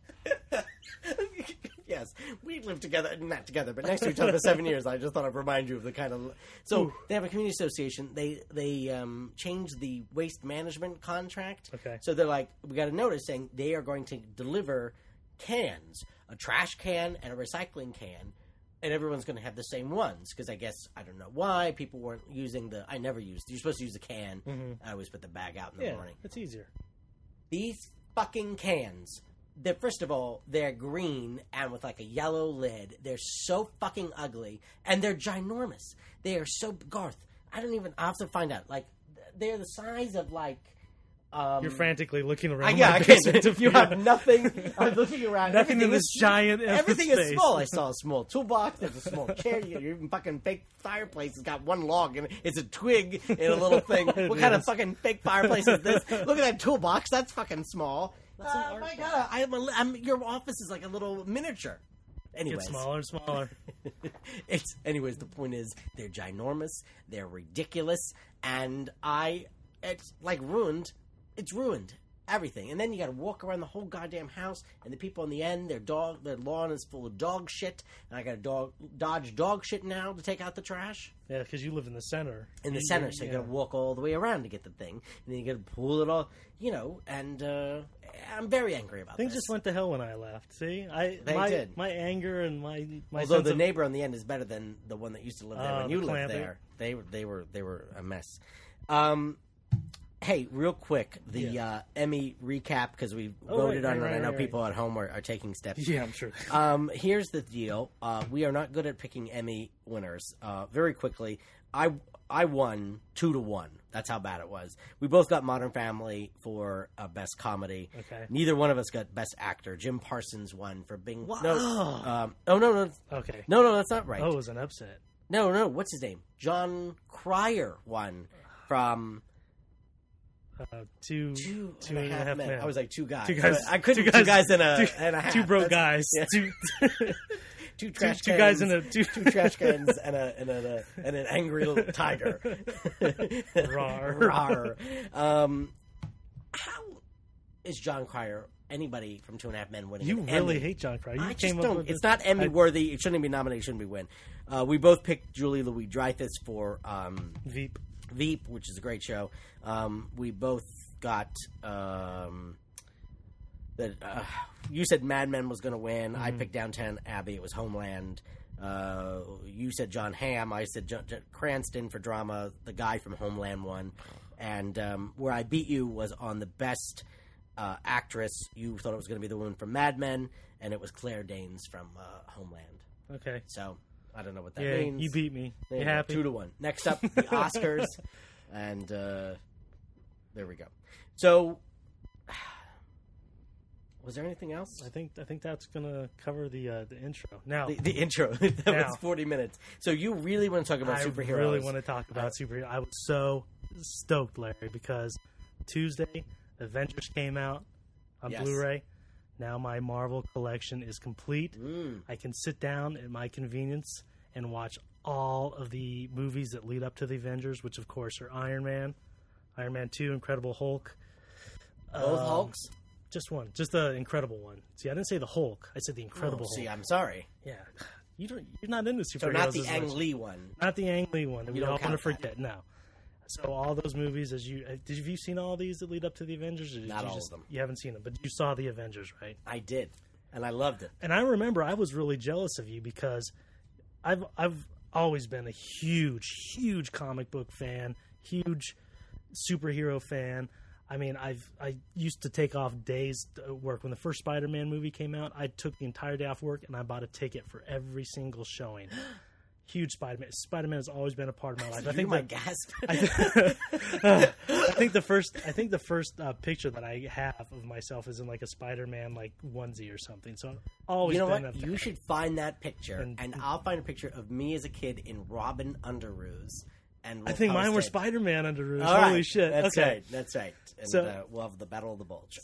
Yes, we lived together, not together, but next to each other for 7 years. I just thought I'd remind you of the kind of... So they have a community association. They changed the waste management contract. Okay. So they're like, we got a notice saying they are going to deliver cans, a trash can and a recycling can, and everyone's going to have the same ones. Because I guess, I don't know why, people weren't using I never used... You're supposed to use a can. Mm-hmm. I always put the bag out in the morning. It's easier. These fucking cans... First of all, they're green and with like a yellow lid. They're so fucking ugly. And they're ginormous. They are so... Garth, I'll have to find out. Like, they're the size of like... You're frantically looking around. Yeah, you have nothing. I'm looking around. Nothing in this giant everything space. Is small. I saw a small toolbox. There's a small chair. Your even fucking fake fireplace has got one log and it's a twig in a little thing. What kind of fucking fake fireplace is this? Look at that toolbox. That's fucking small. My God, your office is like a little miniature. Anyways. Get smaller and smaller. Anyways, the point is they're ginormous, they're ridiculous, and it's like ruined. It's ruined everything. And then you got to walk around the whole goddamn house, and the people in the end, their lawn is full of dog shit, and I got to dodge dog shit now to take out the trash. Yeah, because you live in the center. So you got to walk all the way around to get the thing, and then you got to pull it all, and I'm very angry about Things this. just went to hell when I left. See, They did. My anger and my Although sense the of, neighbor on the end is better than the one that used to live there when you the lived Clampier. there. They were a mess. Hey, real quick, the Emmy recap, because we voted on it. I know people at home are taking steps. Yeah, I'm sure. Here's the deal. We are not good at picking Emmy winners. Very quickly, I won 2-1. That's how bad it was. We both got Modern Family for Best Comedy. Okay. Neither one of us got Best Actor. Jim Parsons won for being... What? No. Okay. No, that's not right. Oh, it was an upset. No. What's his name? John Cryer won from... Two and a half men. I was like two guys. Two guys. I couldn't. Two Two guys and a half. Two broke guys. Yeah. Two trash two cans, guys and two trash cans and an angry little tiger. Rawr. How is John Cryer anybody from Two and a Half Men winning? You an really Emmy? hate John Cryer. I just don't. It's not Emmy worthy. It shouldn't be nominated. Shouldn't be win. We both picked Julie Louis-Dreyfus for Veep, which is a great show. We both got that. You said Mad Men was going to win. I picked Downton Abbey. It was Homeland. You said John Hamm. I said John Cranston for drama. The guy from Homeland won. And where I beat you was on the best actress. You thought it was going to be the woman from Mad Men, and it was Claire Danes from Homeland. Okay. So I don't know what that Yeah, means. you beat me. There You you go, happy? 2-1. Next up, the Oscars, and there we go. So, was there anything else? I think that's gonna cover the intro. Now The intro that Now. was 40 minutes. So you really want to talk about I superheroes? really want to talk about superheroes. I was so stoked, Larry, because Tuesday, Avengers came out on Yes. Blu-ray. Now my Marvel collection is complete. I can sit down at my convenience and watch all of the movies that lead up to the Avengers, which of course are Iron Man 2, Incredible Hulk. Both Hulks? Just one. Just the Incredible one. See, I didn't say the Hulk. I said the Incredible See, Hulk. I'm sorry. Yeah. You're not into superheroes. So not the as Ang much. Lee one. Not the Ang Lee one that we You don't don't want to count that. forget. No. So all those movies, have you seen all these that lead up to the Avengers? Or did Not you all just, of them. You haven't seen them, but you saw the Avengers, right? I did, and I loved it. And I remember I was really jealous of you because I've always been a huge comic book fan, huge superhero fan. I mean, I used to take off days to work. When the first Spider-Man movie came out, I took the entire day off work and I bought a ticket for every single showing. Huge Spider-Man. Spider-Man has always been a part of my life. I think my gasp. I think the first picture that I have of myself is in like a Spider-Man like onesie or something. So I've always You know been what? a fan. You should find that picture, And- and I'll find a picture of me as a kid in Robin underoos. And I think mine were post it. Spider-Man underoos. All Holy right. shit! That's okay. right. That's right. And So- we'll have the Battle of the Bulge.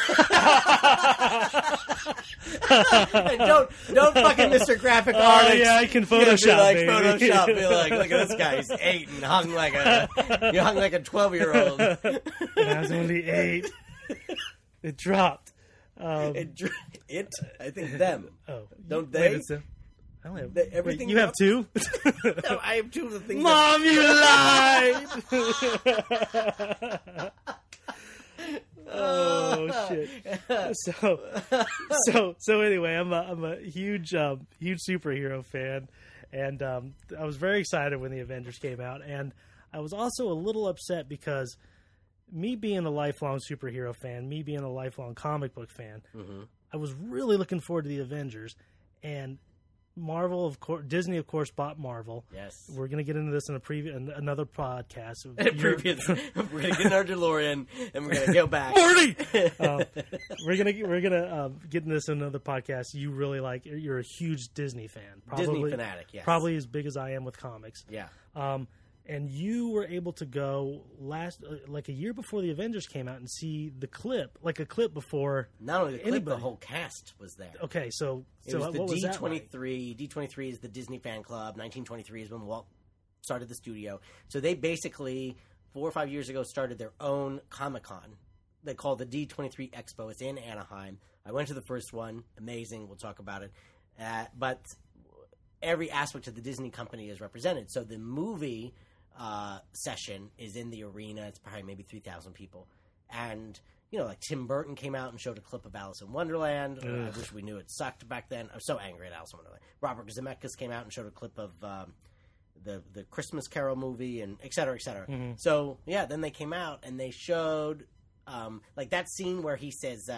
And don't fucking Mr. Graphic Artist. yeah, I can You know, be Photoshop, like baby. Photoshop. Be like, look at this guy. He's 8 and hung like a 12-year-old. And I was only 8. It dropped. I think them. Oh, Don't wait, they? it's a- I only have, They- everything wait, you have up- 2? No, I have 2 of the things. Mom, you lied. Oh shit! So anyway, I'm a huge superhero fan, and I was very excited when the Avengers came out, and I was also a little upset because me being a lifelong superhero fan, me being a lifelong comic book fan, I was really looking forward to the Avengers, and Marvel, of course, Disney, of course, bought Marvel. Yes. We're going to get into this in another podcast. We're going to get in our DeLorean and we're going to go back. Morty. We're gonna get into this in another podcast. You really you're a huge Disney fan, Disney fanatic, yes. probably as big as I am with comics. Yeah. And you were able to go like a year before the Avengers came out and see the clip, like a clip before. Not only the clip, anybody. the whole cast was there. Okay, so It was the what was that D23. like? D23 is the Disney fan club. 1923 is when Walt started the studio. So they basically 4 or 5 years ago started their own Comic-Con. They call the D23 Expo. It's in Anaheim. I went to the first one. Amazing. We'll talk about it. But every aspect of the Disney company is represented. So the movie session is in the arena. It's probably maybe 3,000 people. And, you know, like Tim Burton came out and showed a clip of Alice in Wonderland. I wish we knew it sucked back then. I was so angry at Alice in Wonderland. Robert Zemeckis came out and showed a clip of the Christmas Carol movie, and et cetera, et cetera. Mm-hmm. So, yeah, then they came out and they showed, like that scene where he says,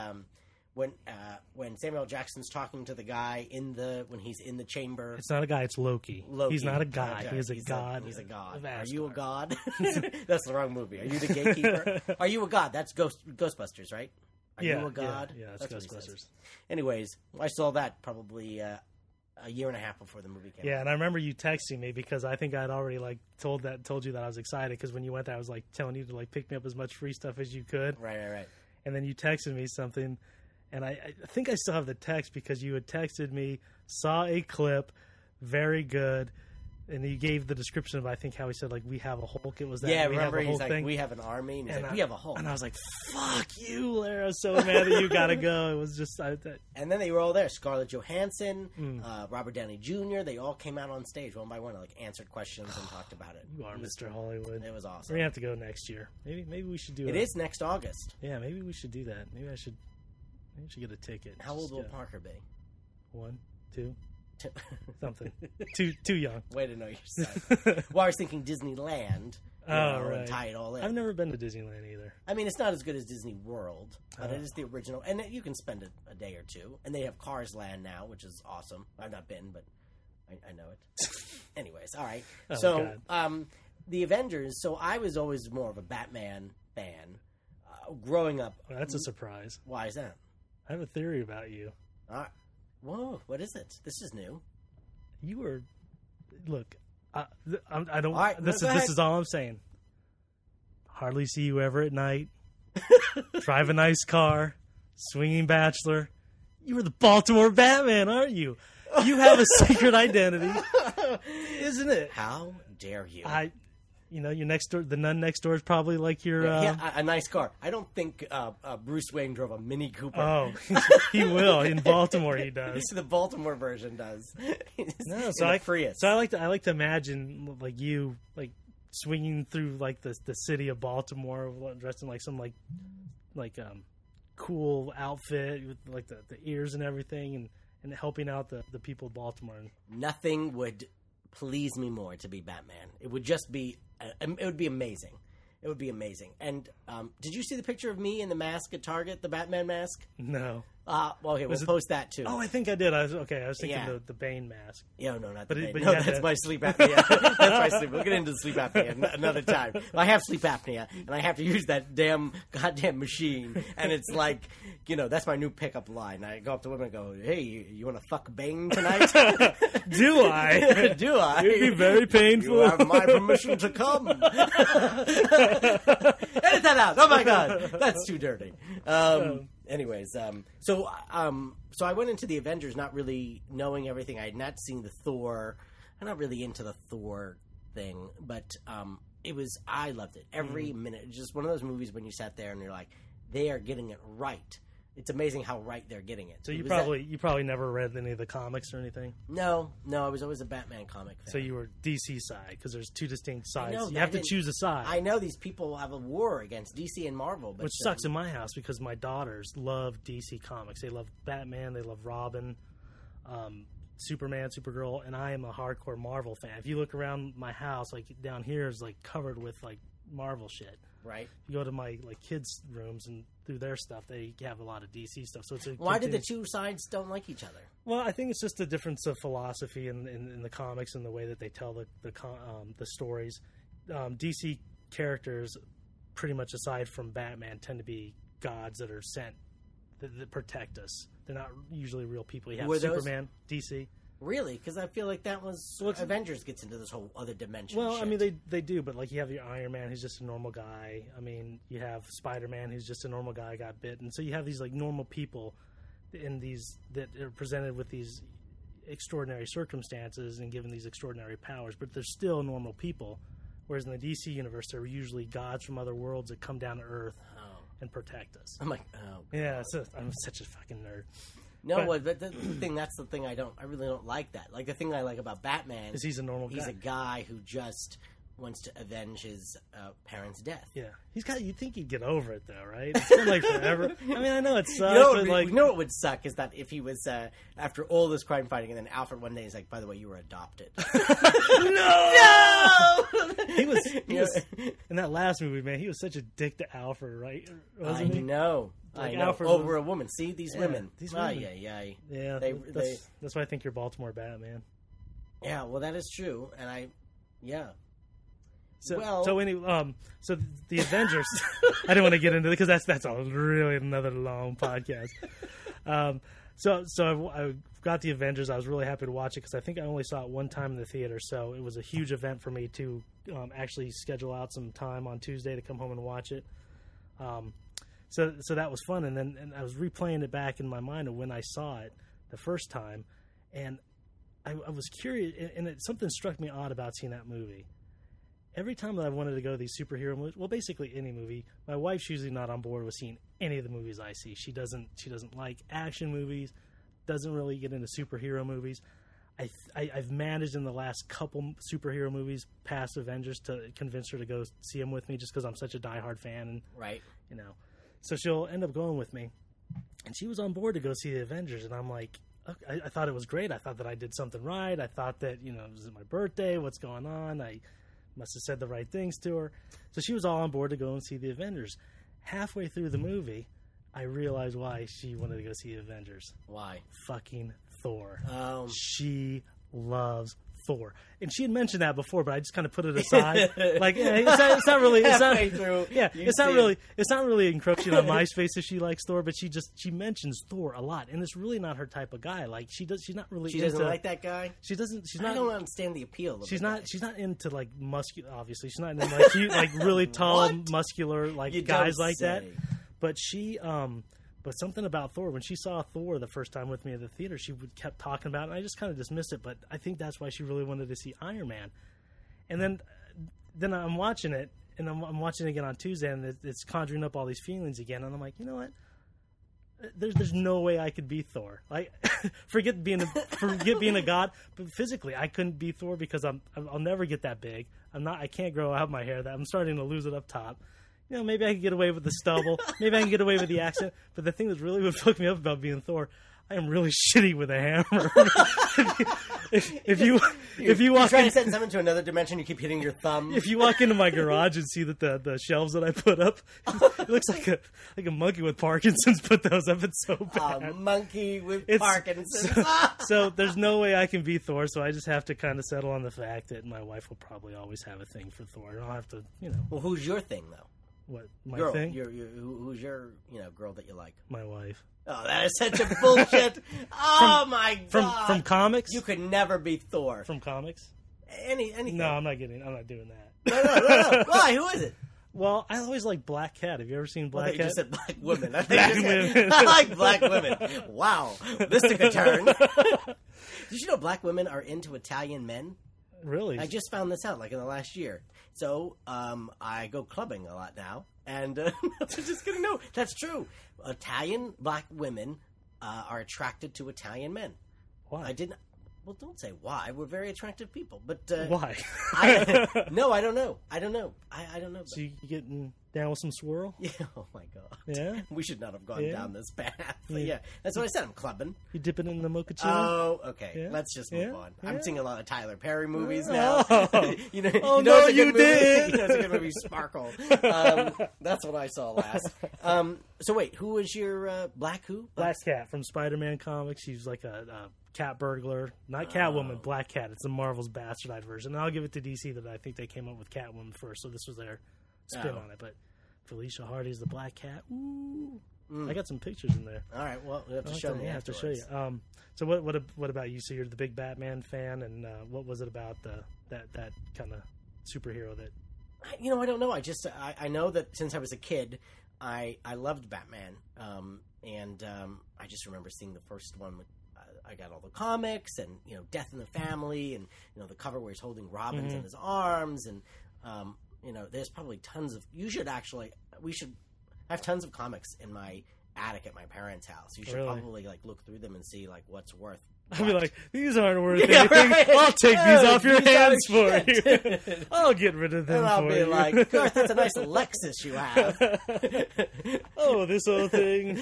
when Samuel Jackson's talking to the guy when he's in the chamber. It's not a guy, it's Loki. He's not a guy. Okay. He's a god. He's a god. of Are you a Asgard. god? That's the wrong movie. Are you the gatekeeper? Are you a god? That's Ghostbusters, right? Are you a god? Yeah, That's what he Ghostbusters. says. Anyways, I saw that probably a year and a half before the movie came Yeah, out. and I remember you texting me because I think I'd already like told you that I was excited because when you went there, I was like telling you to like pick me up as much free stuff as you could. Right. And then you texted me something, and I think I still have the text because you had texted me, saw a clip, very good, and you gave the description of I think how he said like we have a Hulk. It was that Yeah, we remember have a he's whole like, thing. we have an army, and he's like, we have a Hulk. And I was like, fuck you, Larry. I was so mad that you gotta go. It was just And then they were all there. Scarlett Johansson, Robert Downey Jr. They all came out on stage one by one, and, like answered questions and taled about it. you are Mr. Hollywood. It was awesome. We're gonna have to go next year. Maybe we should do It is next August. Yeah, maybe we should do that. Maybe I should get a ticket. How old Just will go. Parker be? 1, 2, something. too young. Way to know yourself. Well, I was thinking Disneyland. Right. And tie it all in. I've never been to Disneyland either. I mean, it's not as good as Disney World, but it is the original. And you can spend a day or two. And they have Cars Land now, which is awesome. I've not been, but I know it. Anyways, all right. Oh, so, God. the Avengers. So I was always more of a Batman fan. Growing up. Well, that's a surprise. Why is that? I have a theory about you. All right. Whoa, what is it? This is new. You were, look, I don't. All right, this go ahead. is all I'm saying. Hardly see you ever at night. Drive a nice car. Swinging bachelor. You were the Baltimore Batman, aren't you? You have a secret identity, isn't it? How dare you? Your next door, the nun next door is probably like your. a nice car. I don't think Bruce Wayne drove a Mini Cooper. Oh, he will in Baltimore. He does. The Baltimore version does. No, so I Prius. I like to imagine like you like swinging through like the city of Baltimore, dressed in like some like cool outfit with like the ears and everything, and helping out the people of Baltimore. Nothing would please me more to be Batman. It would just be. It would be amazing. It would be amazing. And did you see the picture of me in the mask at Target, the Batman mask? No. Well, okay, we'll post that too. Oh, I think I did. I was thinking Yeah. the Bane mask. Yeah, no, not But the it- Bane. but No, you had that's to- my sleep apnea. That's my sleep. We'll get into the sleep apnea another time. I have sleep apnea, and I have to use that goddamn machine. And it's like, that's my new pickup line. I go up to women and go, "Hey, you want to fuck Bane tonight?" Do I? Do I? It'd be very painful. You have my permission to come. Edit that out. Oh my god, that's too dirty. Anyways, so I went into the Avengers not really knowing everything. I had not seen the Thor. I'm not really into the Thor thing, but I loved it every minute. Just one of those movies when you sat there and you're like, they are getting it right. It's amazing how right they're getting it. So you probably never read any of the comics or anything. No, I was always a Batman comic fan. So you were DC side because there's two distinct sides. know, You have to choose a side. I know these people have a war against DC and Marvel, but Which sucks in my house because my daughters love DC comics. They love Batman, they love Robin, Superman, Supergirl, and I am a hardcore Marvel fan. If you look around my house, like down here is like covered with like Marvel shit. right. You go to my like kids' rooms and through their stuff, they have a lot of DC stuff. So it's Why did the two sides don't like each other? Well, I think it's just a difference of philosophy in the comics and the way that they tell the stories. DC characters, pretty much aside from Batman, tend to be gods that are sent that protect us. They're not usually real people. You have Were those- Superman, DC. Really? Because I feel like that was Well, Avengers gets into this whole other dimension. Well, shit. I mean, they do, but like you have your Iron Man, who's just a normal guy. I mean, you have Spider-Man, who's just a normal guy, got bit, and so you have these like normal people in these that are presented with these extraordinary circumstances and given these extraordinary powers, but they're still normal people. Whereas in the DC universe, they're usually gods from other worlds that come down to Earth and protect us. I'm like, oh, yeah, I'm such a fucking nerd. no, but the thing that's the thing I really don't like that. Like the thing I like about Batman Is he's a normal guy. He's a guy who just wants to avenge his parents' death. Yeah, he's got. You'd think he'd get over it though, right? It's been like forever. I mean, I know it sucks, but like, you know what would suck is that if he was after all this crime fighting, and then Alfred one day is like, "By the way, you were adopted." No, he was in that last movie, man. He was such a dick to Alfred, right? Wasn't he? Know. Like I know. Alfred Over was- a woman. See these women. these Oh, women. yeah. Yeah, that's why I think you're Baltimore Batman. Yeah. Well, that is true, and So, Well- so the Avengers. I don't want to get into it because that's a really another long podcast. So I got the Avengers. I was really happy to watch it because I think I only saw it one time in the theater. So it was a huge event for me to actually schedule out some time on Tuesday to come home and watch it. So that was fun, and I was replaying it back in my mind of when I saw it the first time, and I was curious, and something struck me odd about seeing that movie. Every time that I wanted to go to these superhero movies, well, basically any movie, my wife's usually not on board with seeing any of the movies I see. She doesn't like action movies, doesn't really get into superhero movies. I've managed in the last couple superhero movies past Avengers to convince her to go see them with me just because I'm such a diehard fan, and right. you know, so she'll end up going with me, and she was on board to go see the Avengers, and I'm like, okay, I thought it was great. I thought that I did something right. I thought that, you know, it was my birthday. What's going on? I must have said the right things to her. So she was all on board to go and see the Avengers. Halfway through the movie, I realized why she wanted to go see the Avengers. Why? Fucking Thor. She loves Thor, and she had mentioned that before, but I just kind of put it aside. Like, yeah, it's not really. It's not, halfway through. yeah, it's not really encroaching on my space if she likes Thor, but she mentions Thor a lot, and it's really not her type of guy. Like she's not really. She doesn't like that guy. She doesn't. She's I not. don't understand the appeal of She's the not. guy. She's not into like muscular. Obviously, she's not into like cute, like really tall, What? muscular like You guys don't like that. say. But she, but something about Thor, when she saw Thor the first time with me at the theater, she kept talking about it, and I just kind of dismissed it, but I think that's why she really wanted to see Iron Man. And then I'm watching it, and I'm watching it again on Tuesday, and it's conjuring up all these feelings again, and I'm like, you know what? There's no way I could be Thor. Like, forget being a god, but physically I couldn't be Thor because I'll never get that big. I can't grow out my hair. I'm starting to lose it up top. You know, maybe I can get away with the stubble. Maybe I can get away with the accent. But the thing that really would fuck me up about being Thor, I am really shitty with a hammer. if you walk trying in, to send someone to another dimension, you keep hitting your thumb. if you walk into my garage and see that the shelves that I put up, it looks like a monkey with Parkinson's put those up. It's so bad. A monkey with It's- Parkinson's. So there's no way I can be Thor. So I just have to kind of settle on the fact that my wife will probably always have a thing for Thor. And I'll have to, you know, Well, who's your thing though? what my Girl, thing. who's your girl that you like? My wife. Oh, that is such a bullshit. Oh my god! From comics. You could never be Thor. From comics. Anything. No, I'm not doing that. No. Why? Who is it? Well, I always like Black Cat. Have you ever seen Well, Black you Cat? just said black women. I, Black think you just said- women. I like black women. Wow, this took a turn. Did you know black women are into Italian men? Really? I just found this out like in the last year. So I go clubbing a lot now, and I'm just gonna know that's true. Italian black women are attracted to Italian men. Why? I didn't. Well, don't say why. We're very attractive people, but Why? no, I don't know. I don't know. I don't know. So you getting down with some swirl? Yeah. Oh my god. Yeah. We should not have gone Yeah. down this path. But Yeah. yeah, that's what I said. I'm clubbing. You dipping in the mochaccino? Oh, okay. Yeah. Let's just move Yeah. on. Yeah. I'm seeing a lot of Tyler Perry movies now. Oh. you know, Oh, you know no, it's a good you movie? did. You know it's a good movie, Sparkle. That's what I saw last. So wait, who was your Black who? Black Cat from Spider-Man comics. She's like a cat burglar. Not Catwoman, Black Cat. It's the Marvel's bastardized version. And I'll give it to DC that I think they came up with Catwoman first, so this was their spin Oh. on it. But Felicia Hardy's the Black Cat. Ooh. I got some pictures in there. All right, well, we have to show me. I have to show you. So what about you? So you're the big Batman fan, and what was it about that kind of superhero that? You know, I don't know. I know that since I was a kid, I loved Batman, and I just remember seeing the first one. I got all the comics, and Death in the Family, and the cover where he's holding Robins in his arms, and there's probably tons of. We should I have tons of comics in my attic at my parents' house. You should probably look through them and see what's worth. I'll be like, these aren't worth anything. Right. I'll take these off your hands for you. I'll get rid of them for you. And I'll be like, Garth, that's a nice Lexus you have. Oh, this old thing.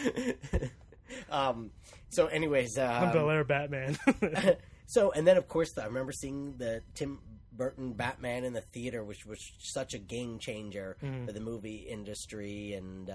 So anyways. I'm Bel Air Batman. So, and then of course, I remember seeing the Tim Burton Batman in the theater, which was such a game changer for the movie industry.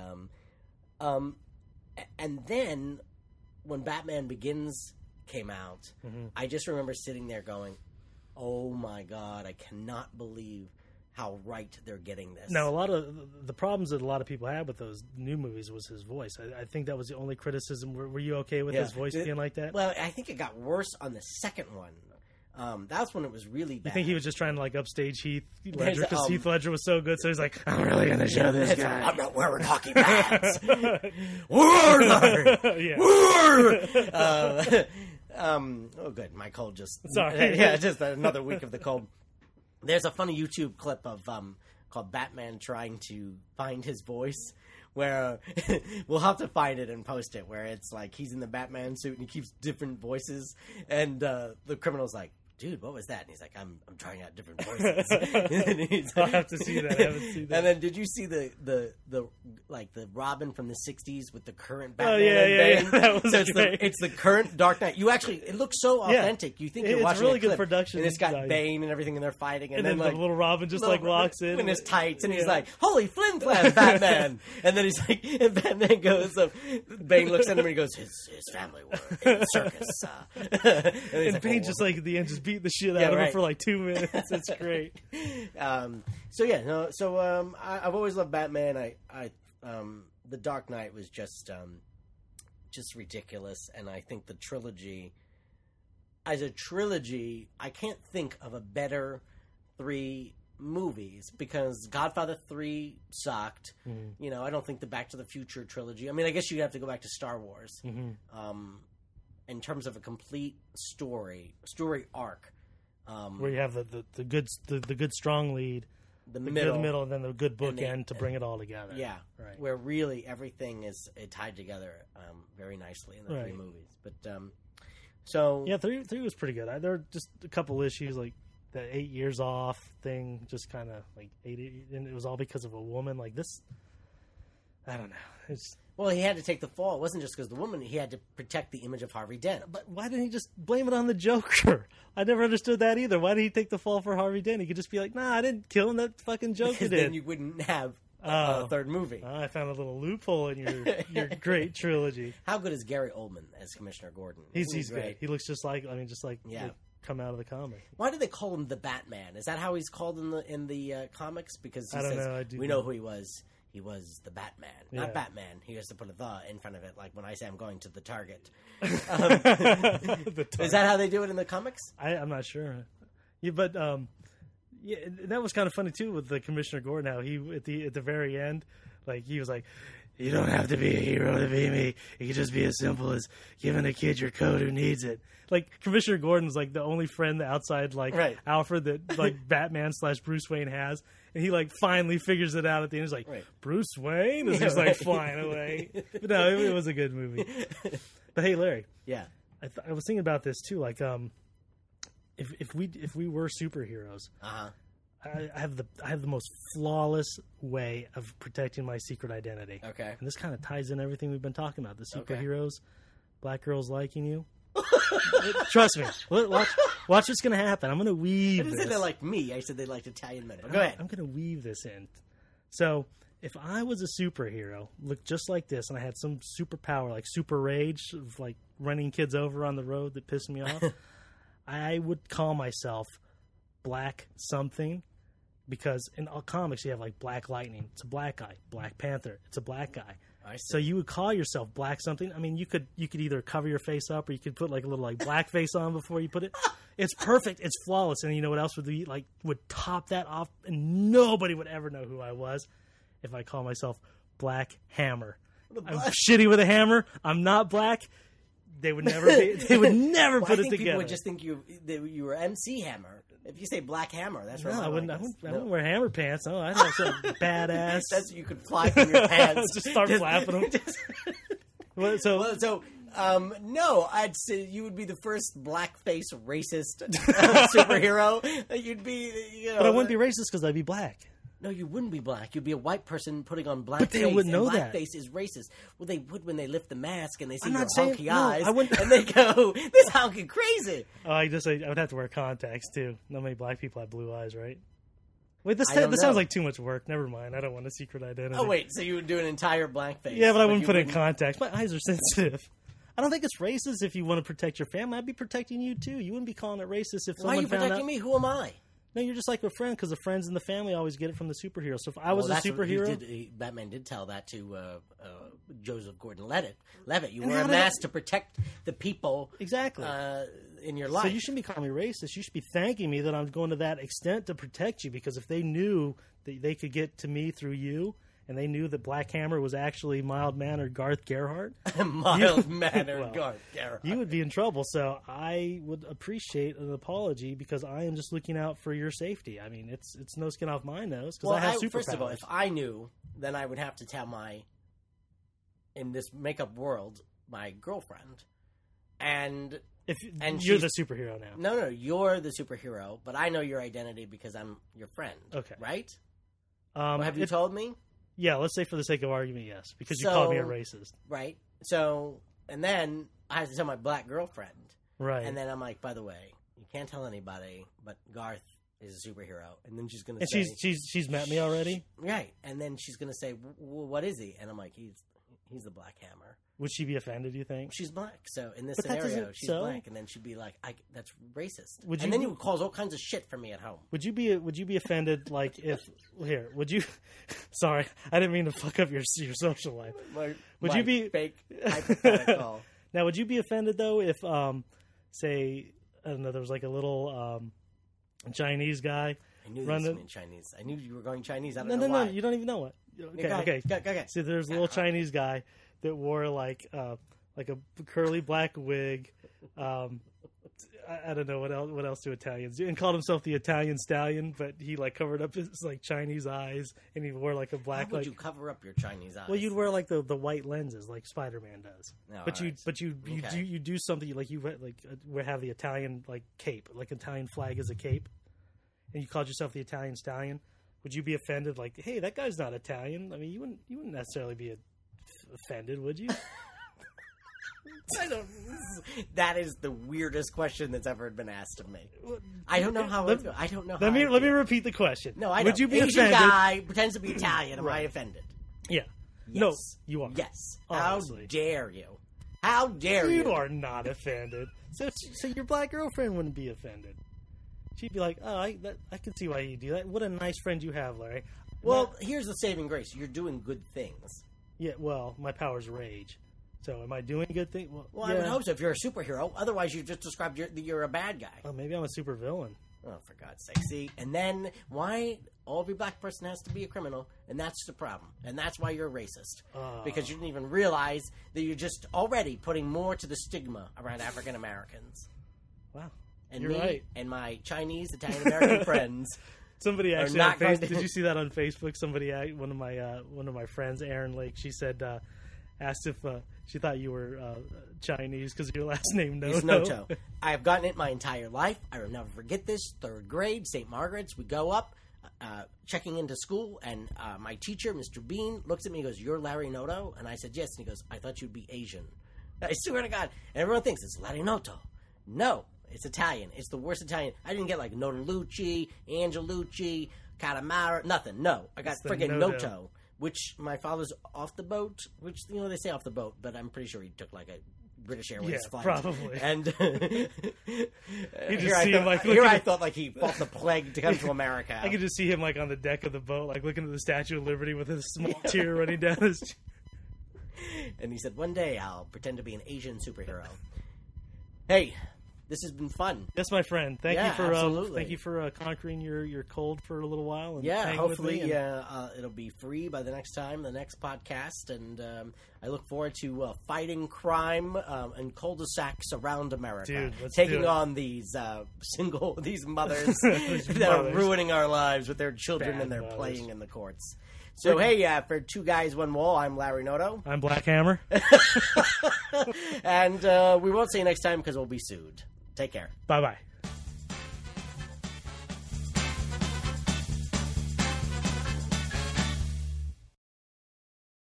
And then when Batman Begins came out, I just remember sitting there going, oh my God, I cannot believe how right they're getting this. Now, a lot of the problems that a lot of people had with those new movies was his voice. I think that was the only criticism. Were you okay with his voice being like that? Well, I think it got worse on the second one. That's when it was really bad. You think he was just trying to upstage Heath Ledger because Heath Ledger was so good, so he's like, I'm really going to show this guy. I'm not wearing hockey pads. Warlord! Oh, good. My cold just... Sorry. Yeah, just another week of the cold. There's a funny YouTube clip of called Batman trying to find his voice, where we'll have to find it and post it, where it's he's in the Batman suit and he keeps different voices, and the criminal's like, dude, what was that? And he's like, I'm trying out different voices. I'll have to see that. I haven't seen that. And then did you see the Robin from the 60s with the current Batman? Oh, yeah. That was great. It's the current Dark Knight. It looks so authentic. You think you're watching really a clip, good production. and it's got Bane and everything, and they're fighting. And then the little Robin just walks in. In his tights, and he's like, holy flim flam, Batman. And then he's like, and Batman goes up. Bane looks at him and he goes, his family were in the circus. and Bane just at the end just beat the shit out of him for 2 minutes. It's great. I've always loved Batman. The Dark Knight was just ridiculous, and I think the trilogy, as a trilogy, I can't think of a better 3 movies, because Godfather 3 sucked. I don't think the Back to the Future trilogy. I mean, I guess you'd have to go back to Star Wars. In terms of a complete story arc, where you have the good strong lead, the middle, and then the good bookend to bring it all together. Yeah, right. Where really everything is tied together very nicely in the 3 movies. But yeah, 3 was pretty good. There were just a couple issues like the 8 years off thing, just kind of 80, and it was all because of a woman. This, I don't know. Well, he had to take the fall. It wasn't just because of the woman. He had to protect the image of Harvey Dent. But why didn't he just blame it on the Joker? I never understood that either. Why did he take the fall for Harvey Dent? He could just be like, nah, I didn't kill him. That fucking Joker because did. Then you wouldn't have a third movie. I found a little loophole in your great trilogy. How good is Gary Oldman as Commissioner Gordon? He's great. He looks just like come out of the comic. Why do they call him the Batman? Is that how he's called in the comics? Because he says, we know who he was. He was the Batman. Not Batman. He has to put a "the" in front of it, like when I say I'm going to the Target. Is that how they do it in the comics? I'm not sure. Yeah, but that was kind of funny too with the Commissioner Gordon. How he at the very end, he was like, "You don't have to be a hero to be me. It could just be as simple as giving a kid your coat who needs it." Commissioner Gordon's the only friend outside Alfred that Batman / Bruce Wayne has. And he finally figures it out at the end. He's like, Bruce Wayne? As he's flying away. But no, it was a good movie. But hey, Larry. Yeah. I was thinking about this too. If we were superheroes, I have the most flawless way of protecting my secret identity. Okay. And this kind of ties in everything we've been talking about. The superheroes, black girls liking you. Trust me. Watch what's going to happen. I'm going to weave this. I didn't say they like me. I said they liked Italian men. But go ahead. I'm going to weave this in. So, if I was a superhero, looked just like this, and I had some superpower, like super rage, of running kids over on the road that pissed me off, I would call myself Black something, because in all comics you have Black Lightning. It's a black guy. Black Panther. It's a black guy. I see. So you would call yourself Black something. I mean, you could either cover your face up or you could put like a little like black face on before you put it. It's perfect. It's flawless. And you know what else would top that off? And nobody would ever know who I was if I call myself Black Hammer. I'm shitty with a hammer. I'm not black. They would never be. They would never Well, put I it think together. people would just think you were MC Hammer. If you say Black Hammer, that's No, right. I wouldn't wear hammer pants. No, I'd have some badass. That's you could fly from your pants. Just start flapping them. No, I'd say you would be the first blackface racist superhero. You'd be, but I wouldn't be racist because I'd be black. No, you wouldn't be black. You'd be a white person putting on blackface. But they wouldn't know that. Blackface is racist. Well, they would when they lift the mask and they see I'm your not saying- honky no, eyes, I wouldn't- and they go, "This honky crazy." Oh, I would have to wear contacts too. Not many black people have blue eyes, right? Wait, this I don't sounds know. like too much work. Never mind. I don't want a secret identity. Oh wait, so you would do an entire blackface? Yeah, but I wouldn't you put in contacts. My eyes are sensitive. I don't think it's racist if you want to protect your family. I'd be protecting you too. You wouldn't be calling it racist if Why are someone you found protecting out. me? Who am I? No, you're just like a friend because the friends in the family always get it from the superhero. So if I was a superhero, Batman did tell that to Joseph Gordon-Levitt. You And wear how a did mask to protect the people exactly. in your So life. you shouldn't be calling me racist. You should be thanking me that I'm going to that extent to protect you. Because if they knew that they could get to me through you, and they knew that Black Hammer was actually mild-mannered Garth Gerhardt, Mild-mannered Well, Garth Gerhardt. you would be in trouble. So I would appreciate an apology because I am just looking out for your safety. I mean, it's no skin off my nose because Well, I have superpowers. first of all, if I knew, then I would have to tell in this makeup world, my girlfriend. And you're the superhero now. no, you're the superhero, but I know your identity because I'm your friend. Okay. Right? Have you told me? Yeah, let's say for the sake of argument, yes, because you So- called me a racist. Right. So, and then I have to tell my black girlfriend. Right. And then I'm like, by the way, you can't tell anybody, but Garth is a superhero. And then she's going to and say... she's met me already? Right. And then she's going to say, what is he? And I'm like, he's the Black Hammer. Would she be offended, you think? She's black. So in this But that scenario, doesn't- she's so? black. And then she'd be like, that's racist. Would and you- then you would cause all kinds of shit for me at home. Would you be offended, like, if... Here, would you... Sorry, I didn't mean to fuck up your social life. Would you be... Fake hypothetical. Now, would you be offended, though, if, say, I don't know, there was like a little Chinese guy... I knew Run this the- was Chinese. I knew you were going Chinese. I don't No, know no, why. no, you don't even know what. Okay. Go. So there's a little Chinese guy that wore like a curly black wig. I don't know what else do Italians do, and called himself the Italian Stallion, but he like covered up his like Chinese eyes, and he wore like a black. How would like, you cover up your Chinese eyes? well, you'd wear like the white lenses like Spider-Man does, No, but alright. you do something like you would have the Italian like cape, like Italian flag as a cape, and you called yourself the Italian Stallion. Would you be offended? Like, hey, that guy's not Italian. I mean, you wouldn't necessarily be offended, would you? I don't. That is the weirdest question that's ever been asked of me. I don't know how. I don't know. Let me repeat the question. No, I would don't. you be Asian offended? guy pretends to be Italian. Am I Right. offended? Yeah. Yes. No, you are. Yes. Obviously. How dare you? How dare you? You are not offended. So your black girlfriend wouldn't be offended. She'd be like, "Oh, I can see why you do that. What a nice friend you have, Larry." Well, here's the saving grace. You're doing good things. Yeah. Well, my power's rage. So, am I doing a good thing? Well, yeah. I would hope so. If you're a superhero, otherwise you just described you're a bad guy. Oh, maybe I'm a super villain. Oh, for God's sake! See, and then why every black person has to be a criminal, and that's the problem, and that's why you're racist because you didn't even realize that you're just already putting more to the stigma around African Americans. Wow. And You're me right. and my Chinese Italian American friends. Somebody actually not on going Facebook, to- did you see that on Facebook? Somebody, one of my friends, Erin Lake, she said, asked if she thought you were Chinese because of your last name Noto. It's Noto. I have gotten it my entire life. I will never forget this. 3rd grade, St. Margaret's. We go up, checking into school, and my teacher, Mr. Bean, looks at me and goes, "You're Larry Noto?" And I said, "Yes." And he goes, "I thought you'd be Asian." I swear to God. And everyone thinks it's Larry Noto. No, it's Italian. It's the worst Italian. I didn't get like Notolucci, Angelucci, Catamara, nothing. No, I got It's the friggin' Noto. Noto. Which my father's off the boat, which, they say off the boat, but I'm pretty sure he took like a British Airways Yeah, flight. probably. And just see him, like, here looking I at- thought like he fought the plague to come to America. I could just see him like on the deck of the boat, like looking at the Statue of Liberty with a small tear running down his. And he said, one day I'll pretend to be an Asian superhero. Hey, this has been fun. Yes, my friend. Thank absolutely. you for conquering your cold for a little while. And Yeah, hanging with hopefully me and... it'll be free by the next podcast. And I look forward to fighting crime and cul-de-sacs around America. Dude, let's taking do it. on these mothers that are ruining our lives with their children Bad and they're mothers. playing in the courts. So, hey, for Two Guys, One Wall, I'm Larry Noto. I'm Black Hammer. And we won't see you next time because we'll be sued. Take care. Bye-bye.